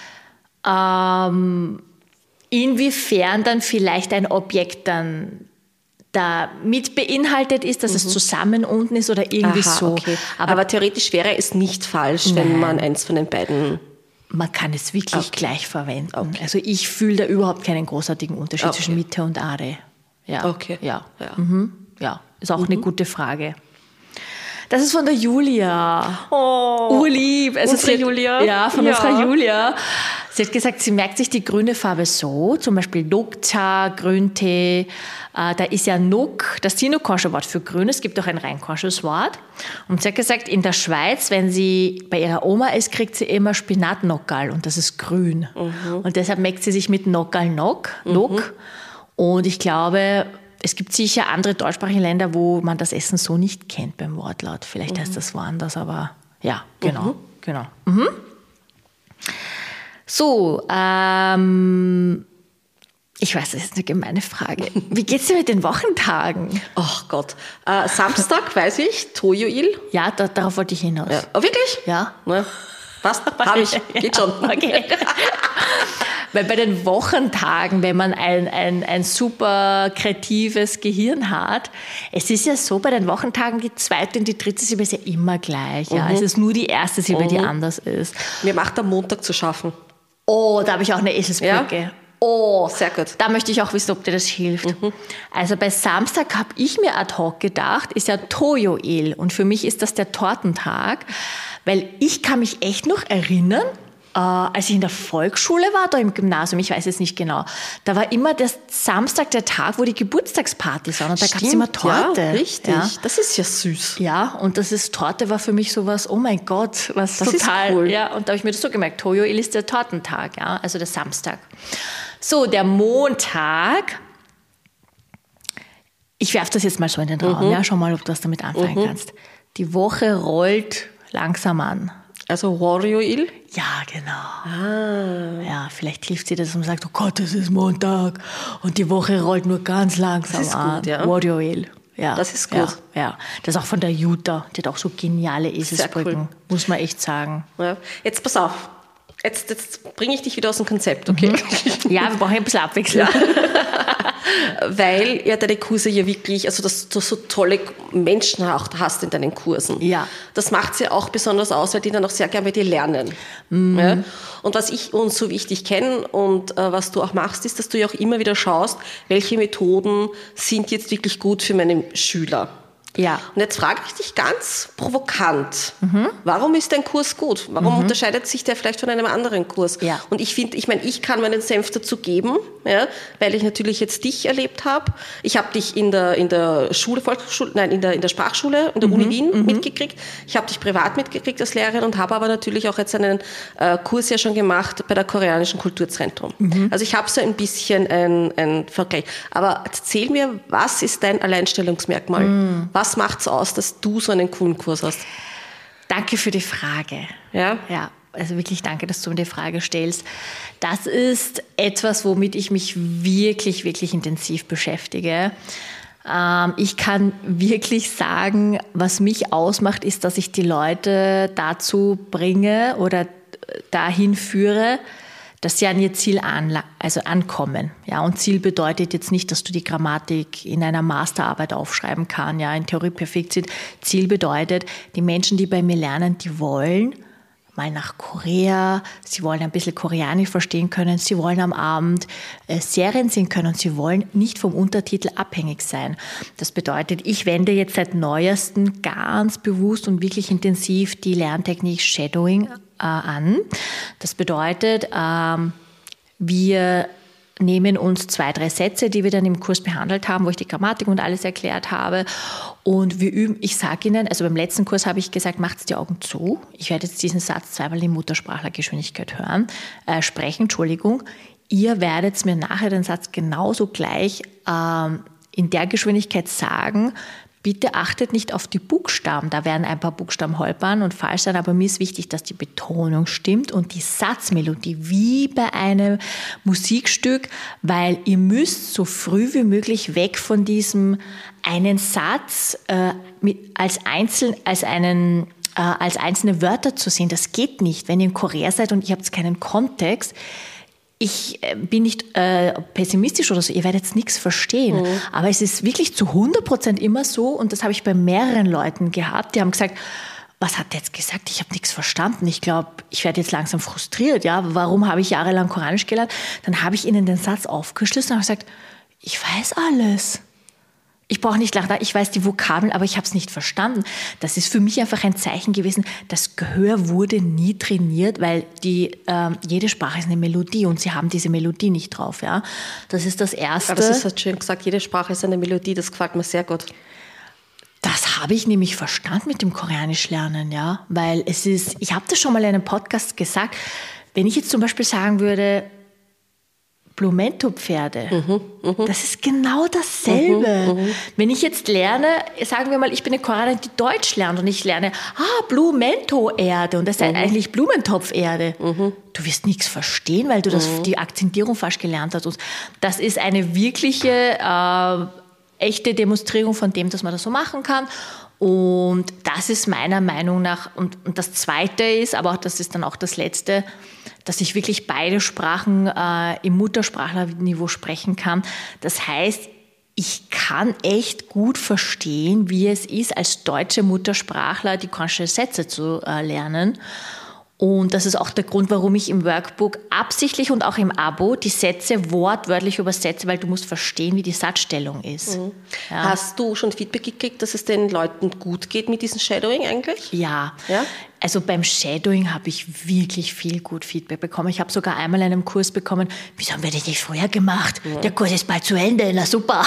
ähm, inwiefern dann vielleicht ein Objekt dann da mit beinhaltet ist, dass mhm. es zusammen unten ist oder irgendwie Aha, so. Okay. Aber, Aber theoretisch wäre es nicht falsch, nein. wenn man eins von den beiden... Man kann es wirklich okay. gleich verwenden. Okay. Also ich fühle da überhaupt keinen großartigen Unterschied okay. zwischen Mitte und Aare. Ja, okay. ja. Ja. Mhm. ja. Ist auch mhm. eine gute Frage. Das ist von der Julia. Oh, urlieb. Also unsere hat, Julia. Ja, von ja. unserer Julia. Sie hat gesagt, sie merkt sich die grüne Farbe so, zum Beispiel Nokcha, Grüntee. Äh, da ist ja Nok, das sinokorsche Wort für grün. Es gibt auch ein rheinkorsches Wort. Und sie hat gesagt, in der Schweiz, wenn sie bei ihrer Oma ist, kriegt sie immer Spinatnockerl und das ist grün. Mhm. Und deshalb merkt sie sich mit Nockerl Nok. Nok. Mhm. Und ich glaube... Es gibt sicher andere deutschsprachige Länder, wo man das Essen so nicht kennt beim Wortlaut. Vielleicht mhm. heißt das woanders, aber ja, genau. Mhm. genau. Mhm. So, ähm, ich weiß, das ist eine gemeine Frage. Wie geht's dir mit den Wochentagen? Ach Gott. Äh, Samstag, weiß ich, Toyoil. Ja, da, darauf wollte ich hinaus. Ja. Oh, wirklich? Ja. ja. Passt, habe ich. Geht schon. Okay. Weil bei den Wochentagen, wenn man ein, ein, ein super kreatives Gehirn hat, es ist ja so, bei den Wochentagen, die zweite und die dritte Silbe ist ja immer gleich. Ja? Mhm. Es ist nur die erste Silbe, mhm. die anders ist. Mir macht am Montag zu schaffen. Oh, da habe ich auch eine Eselsbrücke. Ja? Oh, sehr gut. Da möchte ich auch wissen, ob dir das hilft. Mhm. Also bei Samstag habe ich mir ad hoc gedacht, ist ja Toyoil. Und für mich ist das der Tortentag, weil ich kann mich echt noch erinnern, Äh, als ich in der Volksschule war, da im Gymnasium, ich weiß jetzt nicht genau, da war immer der Samstag der Tag, wo die Geburtstagspartys waren und da gab es immer Torte. Ja, richtig. Ja. Das ist ja süß. Ja, und das ist, Torte war für mich sowas, oh mein Gott, was das total. Ist cool. Ja, und da habe ich mir das so gemerkt, Toyoil ist der Tortentag, ja, also der Samstag. So, der Montag, ich werfe das jetzt mal so in den Raum, mhm. ja, schau mal, ob du was damit anfangen mhm. kannst. Die Woche rollt langsam an. Also Warioil? Ja, genau. Ah. Ja, vielleicht hilft sie das und sagt, oh Gott, es ist Montag und die Woche rollt nur ganz langsam das ist an. Gut, ja. Warioil. Ja, das ist gut. Ja, ja, das ist auch von der Jutta. Die hat auch so geniale Eselsbrücken, cool. muss man echt sagen. Ja. Jetzt pass auf. Jetzt, jetzt bringe ich dich wieder aus dem Konzept, okay? Mhm. Ja, wir brauchen ein bisschen Abwechslung. Ja. Weil ja deine Kurse ja wirklich, also dass du so tolle Menschen auch hast in deinen Kursen. Ja. Das macht sie ja auch besonders aus, weil die dann auch sehr gerne bei dir lernen. Mhm. Ja? Und was ich und so wichtig kenne und äh, was du auch machst, ist, dass du ja auch immer wieder schaust, welche Methoden sind jetzt wirklich gut für meine Schüler. Ja. Und jetzt frage ich dich ganz provokant, mhm. warum ist dein Kurs gut? Warum mhm. unterscheidet sich der vielleicht von einem anderen Kurs? Ja. Und ich finde, ich meine, ich kann meinen Senf dazu geben, ja, weil ich natürlich jetzt dich erlebt habe. Ich habe dich in der, in der Schule, Volksschule, nein, in der, in der Sprachschule, in der mhm. Uni Wien mhm. mitgekriegt. Ich habe dich privat mitgekriegt als Lehrerin und habe aber natürlich auch jetzt einen äh, Kurs ja schon gemacht bei der Koreanischen Kulturzentrum. Mhm. Also ich habe so ein bisschen einen, einen Vergleich. Aber erzähl mir, was ist dein Alleinstellungsmerkmal? Mhm. Was macht es aus, dass du so einen coolen Kurs hast? Danke für die Frage. Ja? Ja, also wirklich danke, dass du mir die Frage stellst. Das ist etwas, womit ich mich wirklich, wirklich intensiv beschäftige. Ähm, ich kann wirklich sagen, was mich ausmacht, ist, dass ich die Leute dazu bringe oder dahin führe, dass sie an ihr Ziel anla- also ankommen. Ja, und Ziel bedeutet jetzt nicht, dass du die Grammatik in einer Masterarbeit aufschreiben kannst, ja, in Theorie perfekt sind. Ziel bedeutet, die Menschen, die bei mir lernen, die wollen mal nach Korea, sie wollen ein bisschen Koreanisch verstehen können, sie wollen am Abend äh, Serien sehen können und sie wollen nicht vom Untertitel abhängig sein. Das bedeutet, ich wende jetzt seit neuestem ganz bewusst und wirklich intensiv die Lerntechnik Shadowing äh, an. Das bedeutet, ähm, wir nehmen uns zwei, drei Sätze, die wir dann im Kurs behandelt haben, wo ich die Grammatik und alles erklärt habe. Und wir üben, ich sage Ihnen, also beim letzten Kurs habe ich gesagt, macht die Augen zu. Ich werde jetzt diesen Satz zweimal in Muttersprachlergeschwindigkeit hören, äh, sprechen, Entschuldigung. Ihr werdet mir nachher den Satz genauso gleich ähm, in der Geschwindigkeit sagen. Bitte achtet nicht auf die Buchstaben, da werden ein paar Buchstaben holpern und falsch sein, aber mir ist wichtig, dass die Betonung stimmt und die Satzmelodie wie bei einem Musikstück, weil ihr müsst so früh wie möglich weg von diesem einen Satz äh, mit, als, einzeln, als, einen, äh, als einzelne Wörter zu sehen. Das geht nicht, wenn ihr in Korea seid und ihr habt keinen Kontext. Ich bin nicht äh, pessimistisch oder so, ihr werdet jetzt nichts verstehen. Mhm. Aber es ist wirklich zu hundert Prozent immer so, und das habe ich bei mehreren Leuten gehabt, die haben gesagt, was hat der jetzt gesagt? Ich habe nichts verstanden. Ich glaube, ich werde jetzt langsam frustriert. Ja, warum habe ich jahrelang Koranisch gelernt? Dann habe ich ihnen den Satz aufgeschlüsselt und habe gesagt, ich weiß alles. Ich brauche nicht lachen, ich weiß die Vokabeln, aber ich habe es nicht verstanden. Das ist für mich einfach ein Zeichen gewesen, das Gehör wurde nie trainiert, weil die, äh, jede Sprache ist eine Melodie und sie haben diese Melodie nicht drauf. Ja? Das ist das Erste. Ja, das ist halt schön gesagt, jede Sprache ist eine Melodie, das gefällt mir sehr gut. Das habe ich nämlich verstanden mit dem Koreanisch lernen, ja, weil es ist, ich habe das schon mal in einem Podcast gesagt, wenn ich jetzt zum Beispiel sagen würde, Blumento-Pferde. Mhm, mh. Das ist genau dasselbe. Mhm, mh. Wenn ich jetzt lerne, sagen wir mal, ich bin eine Koreanerin, die Deutsch lernt und ich lerne, ah, Blumento-Erde und das ist mhm. eigentlich Blumentopf-Erde. Mhm. Du wirst nichts verstehen, weil du das, mhm. die Akzentierung falsch gelernt hast. Und das ist eine wirkliche, äh, echte Demonstrierung von dem, dass man das so machen kann. Und das ist meiner Meinung nach, und, und das Zweite ist, aber auch das ist dann auch das Letzte, dass ich wirklich beide Sprachen äh, im Muttersprachlerniveau sprechen kann. Das heißt, ich kann echt gut verstehen, wie es ist, als deutsche Muttersprachler die koreanischen Sätze zu äh, lernen. Und das ist auch der Grund, warum ich im Workbook absichtlich und auch im Abo die Sätze wortwörtlich übersetze, weil du musst verstehen, wie die Satzstellung ist. Mhm. Ja. Hast du schon Feedback gekriegt, dass es den Leuten gut geht mit diesem Shadowing eigentlich? Ja. ja? Also beim Shadowing habe ich wirklich viel gut Feedback bekommen. Ich habe sogar einmal einen Kurs bekommen, wieso haben wir das nicht früher gemacht? Ja. Der Kurs ist bald zu Ende, na super.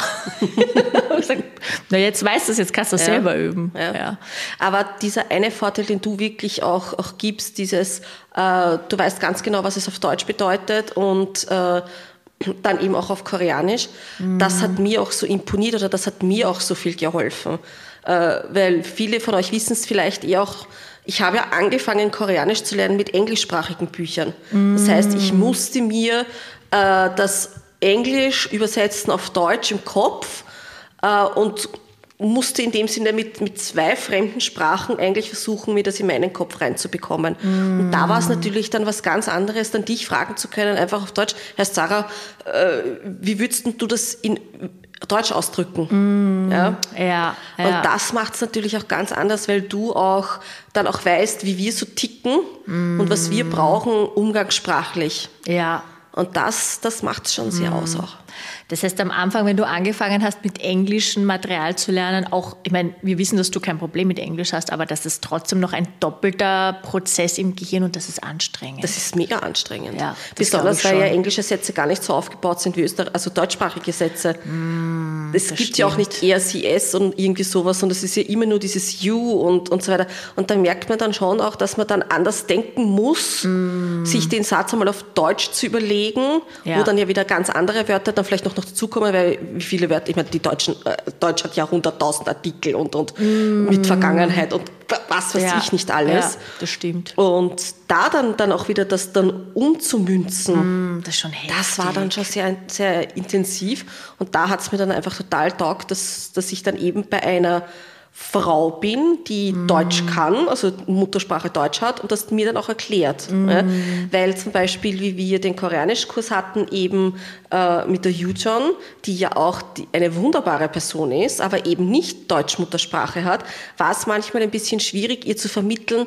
Na jetzt weißt du es, jetzt kannst du es ja. selber üben. Ja. Ja. Aber dieser eine Vorteil, den du wirklich auch, auch gibst, dieses, äh, du weißt ganz genau, was es auf Deutsch bedeutet und äh, dann eben auch auf Koreanisch, mhm. das hat mir auch so imponiert oder das hat mir auch so viel geholfen. Äh, weil viele von euch wissen es vielleicht eh auch, ich habe ja angefangen, Koreanisch zu lernen mit englischsprachigen Büchern. Mm. Das heißt, ich musste mir äh, das Englisch übersetzen auf Deutsch im Kopf äh, und musste in dem Sinne mit, mit zwei fremden Sprachen eigentlich versuchen, mir das in meinen Kopf reinzubekommen. Mm. Und da war es natürlich dann was ganz anderes, dann dich fragen zu können, einfach auf Deutsch, Herr Sarah, äh, wie würdest du das in Deutsch ausdrücken. Mm, ja? Ja, ja. Und das macht es natürlich auch ganz anders, weil du auch dann auch weißt, wie wir so ticken mm. und was wir brauchen umgangssprachlich. Ja. Und das, das macht es schon sehr mm. aus auch. Das heißt, am Anfang, wenn du angefangen hast, mit englischem Material zu lernen, auch, ich meine, wir wissen, dass du kein Problem mit Englisch hast, aber das ist trotzdem noch ein doppelter Prozess im Gehirn und das ist anstrengend. Das ist mega anstrengend. Ja, besonders, weil ja englische Sätze gar nicht so aufgebaut sind wie Österreich, also deutschsprachige Sätze. Mm, es gibt stimmt. ja auch nicht er, sie, es und irgendwie sowas, und es ist ja immer nur dieses you und, und so weiter. Und da merkt man dann schon auch, dass man dann anders denken muss, mm. sich den Satz einmal auf Deutsch zu überlegen, ja. wo dann ja wieder ganz andere Wörter dann vielleicht noch noch dazukommen, weil wie viele Wörter, ich meine, die Deutschen, äh, Deutsch hat ja hunderttausend Artikel und, und mm. mit Vergangenheit und was weiß ja. ich nicht alles. Ja, das stimmt. Und da dann, dann auch wieder das dann umzumünzen, mm, das, ist schon heftig. Das war dann schon sehr, sehr intensiv und da hat es mir dann einfach total taugt, dass, dass ich dann eben bei einer Frau bin, die mm. Deutsch kann, also Muttersprache Deutsch hat und das mir dann auch erklärt. Mm. Ja, weil zum Beispiel, wie wir den Koreanischkurs hatten, eben äh, mit der Yujeon, die ja auch die, eine wunderbare Person ist, aber eben nicht Deutsch-Muttersprache hat, war es manchmal ein bisschen schwierig, ihr zu vermitteln,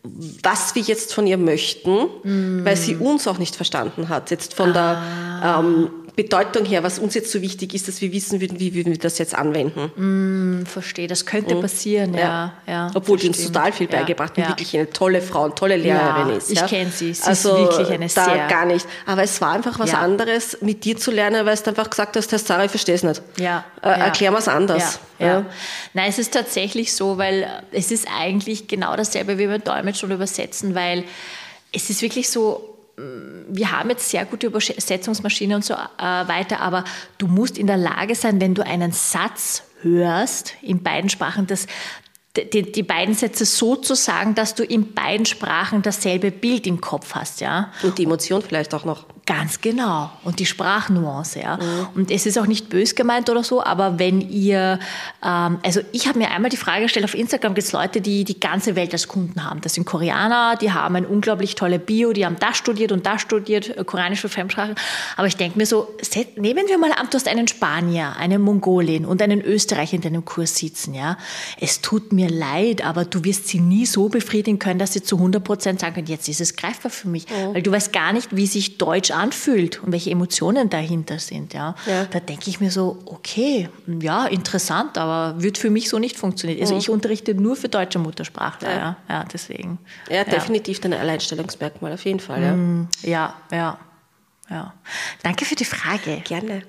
was wir jetzt von ihr möchten, mm. weil sie uns auch nicht verstanden hat. Jetzt von ah. der ähm, Bedeutung her, was uns jetzt so wichtig ist, dass wir wissen würden, wie würden wir das jetzt anwenden. Mm, verstehe, das könnte mm. passieren, ja. ja. ja Obwohl die uns total viel beigebracht hat, ja. wirklich eine tolle Frau, eine tolle Lehrerin ja, ist. Ich ja. kenne sie, sie also ist wirklich eine da sehr... gar nicht. Aber es war einfach was ja. anderes, mit dir zu lernen, weil du einfach gesagt hast, Herr Sarah, ich verstehe es nicht. Ja. Äh, ja. Erklär mir es anders. Ja. Ja. Ja. Nein, es ist tatsächlich so, weil es ist eigentlich genau dasselbe wie beim Dolmetschen und Übersetzen, weil es ist wirklich so, wir haben jetzt sehr gute Übersetzungsmaschine und so äh, weiter, aber du musst in der Lage sein, wenn du einen Satz hörst, in beiden Sprachen, das, die, die beiden Sätze so zu sagen, dass du in beiden Sprachen dasselbe Bild im Kopf hast. Ja? Und die Emotion vielleicht auch noch. Ganz genau. Und die Sprachnuance. Ja. Mhm. Und es ist auch nicht bös gemeint oder so, aber wenn ihr, ähm, also ich habe mir einmal die Frage gestellt, auf Instagram gibt es Leute, die die ganze Welt als Kunden haben. Das sind Koreaner, die haben ein unglaublich tolle Bio, die haben das studiert und das studiert, Koreanisch für Fremdsprachen. Aber ich denke mir so, nehmen wir mal an, du hast einen Spanier, eine Mongolin und einen Österreicher in deinem Kurs sitzen. Ja. Es tut mir leid, aber du wirst sie nie so befriedigen können, dass sie zu hundert Prozent sagen können, jetzt ist es greifbar für mich. Mhm. Weil du weißt gar nicht, wie sich Deutsch anfühlt und welche Emotionen dahinter sind. Ja. Ja. Da denke ich mir so, okay, ja, interessant, aber wird für mich so nicht funktionieren. Also mhm. ich unterrichte nur für deutsche Muttersprachler. Ja. Ja. Ja, deswegen. Ja, ja. Definitiv dein Alleinstellungsmerkmal, auf jeden Fall. Ja, mm, ja. ja. Ja. Danke für die Frage. Gerne.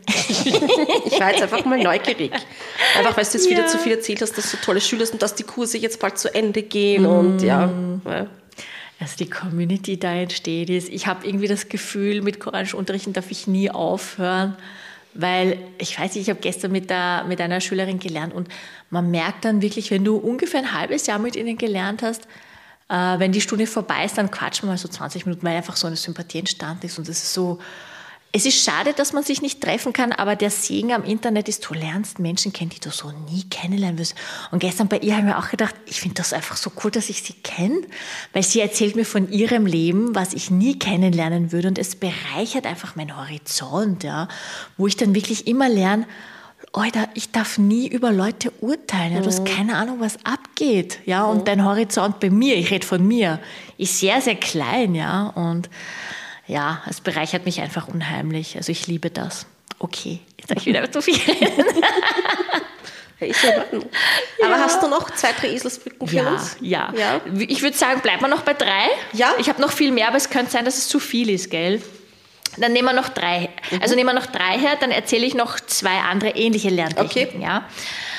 Ich war jetzt einfach mal neugierig. Einfach, weil du jetzt ja. wieder zu viel erzählt hast, dass du tolle Schüler hast und dass die Kurse jetzt bald zu Ende gehen. Mm. Und ja, ja. Also die Community da entsteht ist. Ich habe irgendwie das Gefühl, mit Koranisch unterrichten darf ich nie aufhören, weil ich weiß nicht, ich habe gestern mit, der, mit einer Schülerin gelernt und man merkt dann wirklich, wenn du ungefähr ein halbes Jahr mit ihnen gelernt hast, äh, wenn die Stunde vorbei ist, dann quatschen wir mal so zwanzig Minuten, weil einfach so eine Sympathie entstanden ist und das ist so... Es ist schade, dass man sich nicht treffen kann, aber der Segen am Internet ist, du lernst Menschen kennen, die du so nie kennenlernen wirst. Und gestern bei ihr habe ich mir auch gedacht, ich finde das einfach so cool, dass ich sie kenne, weil sie erzählt mir von ihrem Leben, was ich nie kennenlernen würde und es bereichert einfach meinen Horizont, ja, wo ich dann wirklich immer lerne, Alter, ich darf nie über Leute urteilen, ja, du hast keine Ahnung, was abgeht, ja, und dein Horizont bei mir, ich rede von mir, ist sehr, sehr klein, ja, und ja, es bereichert mich einfach unheimlich. Also ich liebe das. Okay, jetzt sage ich wieder zu viel. Ist ja Aber ja. hast du noch zwei, drei Eselsbrücken für ja, uns? Ja, ja. Ich würde sagen, bleiben wir noch bei drei. Ja. Ich habe noch viel mehr, aber es könnte sein, dass es zu viel ist, gell? Dann nehmen wir noch drei. Mhm. Also nehmen wir noch drei her, dann erzähle ich noch zwei andere ähnliche Lerntechniken. Okay. Ja.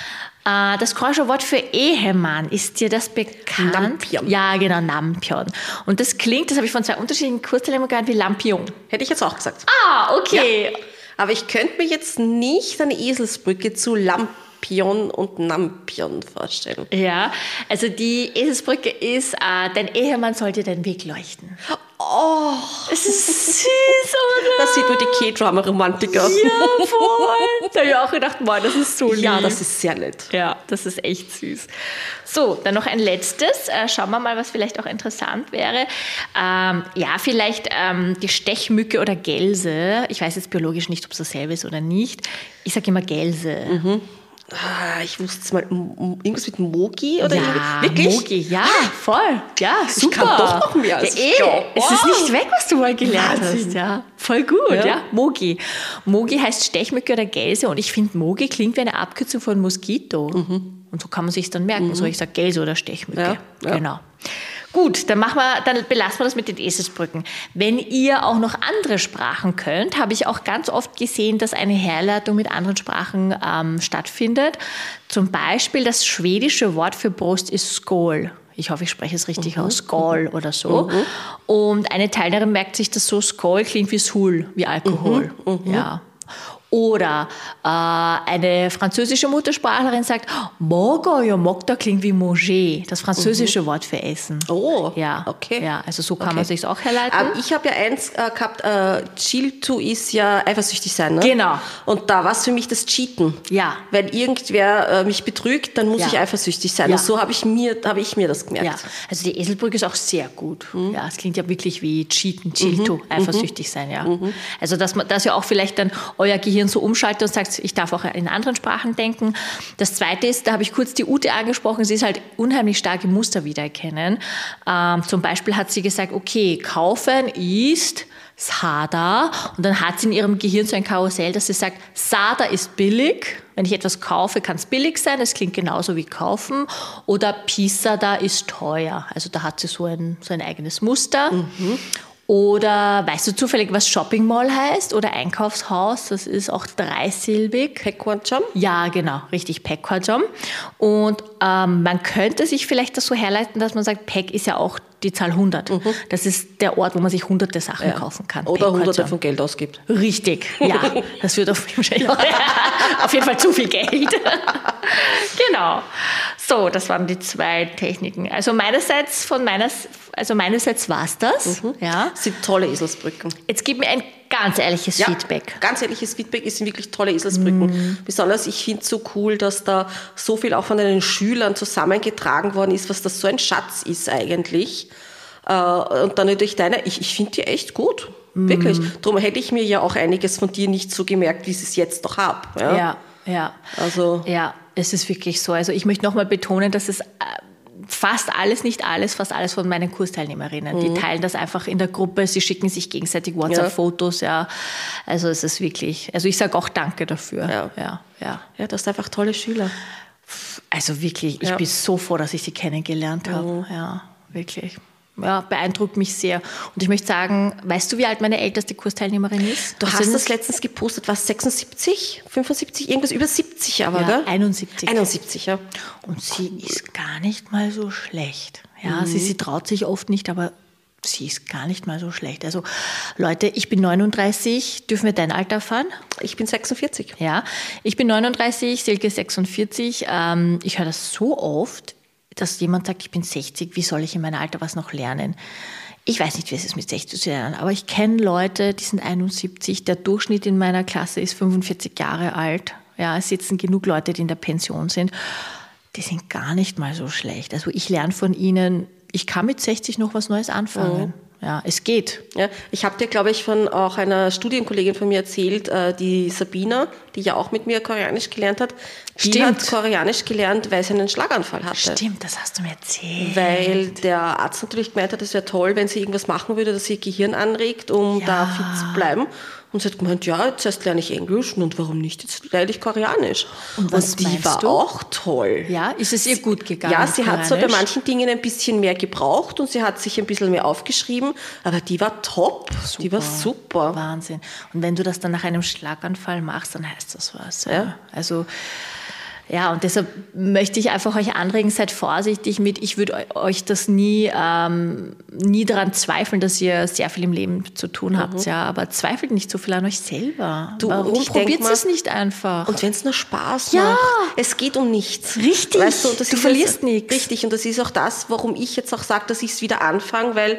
Das koreanische Wort für Ehemann, ist dir das bekannt? Lampion. Ja, genau, Lampion. Und das klingt, das habe ich von zwei unterschiedlichen Kursteilnehmern gehört, wie Lampion. Hätte ich jetzt auch gesagt. Ah, okay. Ja. Aber ich könnte mir jetzt nicht eine Eselsbrücke zu Lampion und Nampion vorstellen. Ja, also die Eselsbrücke ist, äh, dein Ehemann soll dir den Weg leuchten. Oh, es ist süß, oder? Das sieht nur die K-Drama-Romantiker. Ja, voll. Da habe ich auch gedacht, boah, das ist so lieb. Ja, das ist sehr nett. Ja, das ist echt süß. So, dann noch ein letztes. Äh, schauen wir mal, was vielleicht auch interessant wäre. Ähm, ja, vielleicht ähm, die Stechmücke oder Gelse. Ich weiß jetzt biologisch nicht, ob es dasselbe ist oder nicht. Ich sage immer Gelse. Mhm. Ah, ich wusste es mal, irgendwas mit Mogi oder ja, irgendwie. Wirklich? Mogi, ja, voll. Ja, super. Ich kann doch noch mehr als ja, ich glaube. Es ist nicht weg, was du mal gelernt Wahnsinn. hast. Ja, voll gut, ja. ja. Mogi. Mogi heißt Stechmücke oder Gelse und ich finde, Mogi klingt wie eine Abkürzung von Moskito. Mhm. Und so kann man sich dann merken. Mhm. So, ich sage Gelse oder Stechmücke. Ja, ja. Genau. Gut, dann, machen wir, dann belassen wir das mit den Eselsbrücken. Wenn ihr auch noch andere Sprachen könnt, habe ich auch ganz oft gesehen, dass eine Herleitung mit anderen Sprachen ähm, stattfindet. Zum Beispiel das schwedische Wort für Brust ist Skål. Ich hoffe, ich spreche es richtig mhm. aus. Skål oder so. Mhm. Und eine Teilnehmerin merkt sich, dass so Skål klingt wie Sul, wie Alkohol. Mhm. Mhm. Ja. Oder äh, eine französische Muttersprachlerin sagt, Mogo ja Mokta klingt wie manger, das französische mhm. Wort für Essen. Oh, ja, okay. Ja, also so kann okay. man es sich auch herleiten. Aber ich habe ja eins äh, gehabt, äh, Chiltu ist ja eifersüchtig sein, ne? Genau. Und da war es für mich das Cheaten. Ja. Wenn irgendwer äh, mich betrügt, dann muss ja. ich eifersüchtig sein. Ja. Und so habe ich, mir, hab ich mir das gemerkt. Ja. Also die Eselbrücke ist auch sehr gut. Mhm. Ja, es klingt ja wirklich wie Cheaten, Chiltu, mhm. eifersüchtig sein. Ja. Mhm. Also dass, man, dass ja auch vielleicht dann euer Gehirn Gehirn so umschaltet und sagt, ich darf auch in anderen Sprachen denken. Das Zweite ist, da habe ich kurz die Ute angesprochen, sie ist halt unheimlich stark im Muster wiedererkennen. Ähm, zum Beispiel hat sie gesagt, okay, kaufen ist Sada, und dann hat sie in ihrem Gehirn so ein Karussell, dass sie sagt, Sada ist billig, wenn ich etwas kaufe, kann es billig sein, das klingt genauso wie kaufen, oder Pisada ist teuer, also da hat sie so ein, so ein eigenes Muster. Mhm. Oder weißt du zufällig, was Shopping Mall heißt oder Einkaufshaus? Das ist auch dreisilbig. Pekwajam? Ja, genau, richtig, Pekwajam. Und ähm, man könnte sich vielleicht das so herleiten, dass man sagt, Pek ist ja auch die Zahl hundert. Mhm. Das ist der Ort, wo man sich hunderte Sachen ja. kaufen kann. Oder Pekwajam. Hunderte von Geld ausgibt. Richtig, ja. Das wird auf, auf jeden Fall zu viel Geld. Genau. So, das waren die zwei Techniken. Also meinerseits, von meines, also meinerseits war es das. Mhm. Ja. Das sind tolle Eselsbrücken. Jetzt gib mir ein ganz ehrliches ja, Feedback. Ganz ehrliches Feedback, es sind wirklich tolle Eselsbrücken. Mhm. Besonders, ich finde es so cool, dass da so viel auch von den Schülern zusammengetragen worden ist, was das so ein Schatz ist eigentlich. Und dann natürlich deine, ich, ich finde die echt gut. Mhm. Wirklich. Darum hätte ich mir ja auch einiges von dir nicht so gemerkt, wie ich es jetzt doch habe. Ja, ja. ja. Also, ja. Es ist wirklich so. Also ich möchte nochmal betonen, dass es fast alles, nicht alles, fast alles von meinen Kursteilnehmerinnen. Mhm. Die teilen das einfach in der Gruppe, sie schicken sich gegenseitig WhatsApp-Fotos. Ja. ja. Also es ist wirklich, also ich sage auch Danke dafür. Ja, ja, ja. ja, du hast einfach tolle Schüler. Also wirklich, ich ja. bin so froh, dass ich sie kennengelernt habe. Mhm. Ja, wirklich. Ja, beeindruckt mich sehr. Und ich möchte sagen, weißt du, wie alt meine älteste Kursteilnehmerin ist? Du hast, hast das letztens gepostet, was, sechsundsiebzig, fünfundsiebzig, irgendwas über siebzig aber, ja, gell? einundsiebzig. einundsiebzig, ja. Und sie ist gar nicht mal so schlecht. Ja, mhm. sie, sie traut sich oft nicht, aber sie ist gar nicht mal so schlecht. Also Leute, ich bin neununddreißig, dürfen wir dein Alter erfahren? Ich bin sechsundvierzig. Ja, ich bin neununddreißig, Silke sechsundvierzig. Ähm, ich höre das so oft, dass jemand sagt, ich bin sechzig, wie soll ich in meinem Alter was noch lernen? Ich weiß nicht, wie es ist, mit sechzig zu lernen, aber ich kenne Leute, die sind einundsiebzig. Der Durchschnitt in meiner Klasse ist fünfundvierzig Jahre alt. Ja, es sitzen genug Leute, die in der Pension sind. Die sind gar nicht mal so schlecht. Also ich lerne von ihnen, ich kann mit sechzig noch was Neues anfangen. Mhm. Ja, es geht. Ja, ich habe dir, glaube ich, von auch einer Studienkollegin von mir erzählt, die Sabina, die ja auch mit mir Koreanisch gelernt hat. Die Stimmt. hat Koreanisch gelernt, weil sie einen Schlaganfall hatte. Stimmt, das hast du mir erzählt. Weil der Arzt natürlich gemeint hat, es wäre toll, wenn sie irgendwas machen würde, das ihr Gehirn anregt, um ja. da fit zu bleiben. Und sie hat gemeint, ja, zuerst lerne ich Englisch und warum nicht, jetzt lerne ich Koreanisch. Und, was und die war du? auch toll. Ja, ist es ihr gut gegangen? Ja, sie hat so bei manchen Dingen ein bisschen mehr gebraucht und sie hat sich ein bisschen mehr aufgeschrieben, aber die war top, super. Die war super. Wahnsinn. Und wenn du das dann nach einem Schlaganfall machst, dann heißt das was. Ja. Ja. Also ja, und deshalb möchte ich einfach euch anregen, seid vorsichtig mit, ich würde euch das nie, ähm, nie daran zweifeln, dass ihr sehr viel im Leben zu tun habt, mhm. ja, aber zweifelt nicht so viel an euch selber. Du, Warum probiert es nicht einfach? Und wenn es nur Spaß ja. macht, es geht um nichts. Richtig, weißt du, das du ist verlierst jetzt, nichts. Richtig, und das ist auch das, warum ich jetzt auch sage, dass ich es wieder anfange, weil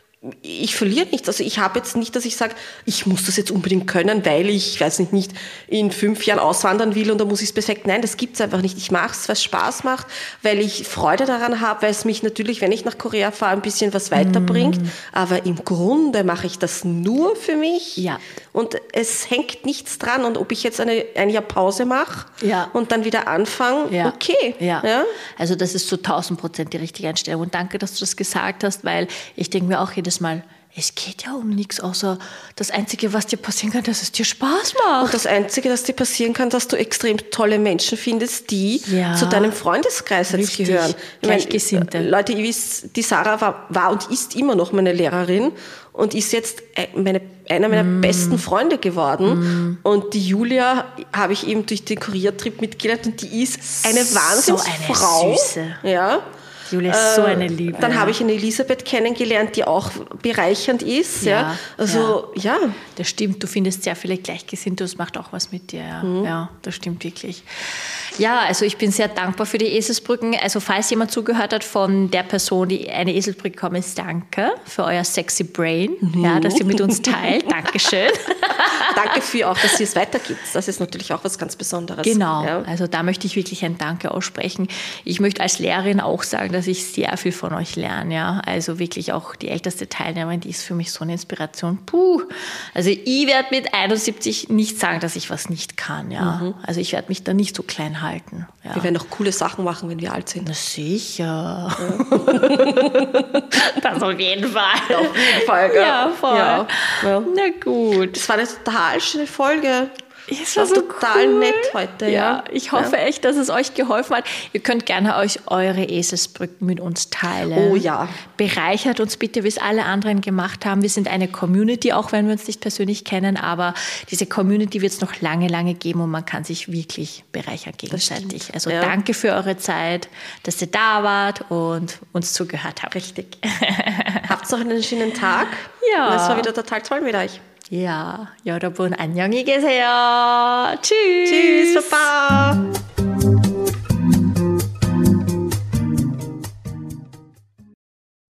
ich verliere nichts. Also ich habe jetzt nicht, dass ich sage, ich muss das jetzt unbedingt können, weil ich, ich weiß nicht, nicht in fünf Jahren auswandern will und da muss ich es perfekt. Nein, das gibt's einfach nicht. Ich mache es, weil es Spaß macht, weil ich Freude daran habe, weil es mich natürlich, wenn ich nach Korea fahre, ein bisschen was weiterbringt. Mm. Aber im Grunde mache ich das nur für mich. Ja. Und es hängt nichts dran. Und ob ich jetzt eine, ein Jahr Pause mache ja. und dann wieder anfange, ja. okay. Ja. Ja? Also das ist zu tausend Prozent die richtige Einstellung. Und danke, dass du das gesagt hast, weil ich denke mir auch jedes Mal, es geht ja um nichts, außer das Einzige, was dir passieren kann, dass es dir Spaß macht. Und das Einzige, das dir passieren kann, dass du extrem tolle Menschen findest, die ja. zu deinem Freundeskreis jetzt Richtig. gehören. Gleichgesinnte. Meine, Leute, ihr wisst, die Sarah war, war und ist immer noch meine Lehrerin und ist jetzt meine, einer meiner mm. besten Freunde geworden. Mm. Und die Julia habe ich eben durch den Korea-Trip mitgelernt und die ist eine Wahnsinnsfrau. So eine Süße. Ja. Julia ist so eine Liebe. Dann habe ich eine Elisabeth kennengelernt, die auch bereichernd ist. Ja, ja. Also, ja. ja. Das stimmt, du findest sehr viele Gleichgesinnte, das macht auch was mit dir. Ja, mhm. ja das stimmt wirklich. Ja, also ich bin sehr dankbar für die Eselsbrücken. Also falls jemand zugehört hat von der Person, die eine Eselsbrücke bekommen ist, danke für euer sexy Brain, mhm. ja, dass ihr mit uns teilt. Dankeschön. Danke für auch, dass ihr es weitergibt. Das ist natürlich auch was ganz Besonderes. Genau, ja. Also da möchte ich wirklich ein Danke aussprechen. Ich möchte als Lehrerin auch sagen, dass ich sehr viel von euch lerne. Ja. Also wirklich auch die älteste Teilnehmerin, die ist für mich so eine Inspiration. Puh. Also ich werde mit einundsiebzig nicht sagen, dass ich was nicht kann. Ja. Mhm. Also ich werde mich da nicht so klein halten. Ja. Wir werden auch coole Sachen machen, wenn wir alt sind. Na sicher. Ja. Das auf jeden Fall. Auf jeden Fall, gell? Ja, voll. Ja. Ja. Na gut. Das war eine total schöne Folge. Es war so total cool. nett heute. Ja, ja ich hoffe ja. echt, dass es euch geholfen hat. Ihr könnt gerne euch eure Eselsbrücken mit uns teilen. Oh ja. Bereichert uns bitte, wie es alle anderen gemacht haben. Wir sind eine Community, auch wenn wir uns nicht persönlich kennen, aber diese Community wird es noch lange, lange geben und man kann sich wirklich bereichern gegenseitig. Also ja. danke für eure Zeit, dass ihr da wart und uns zugehört habt. Richtig. Habt noch einen schönen Tag. Ja. Das war wieder total toll mit euch. Ja, 여러분 안녕히 계세요. Tschüss. Tschüss, Papa.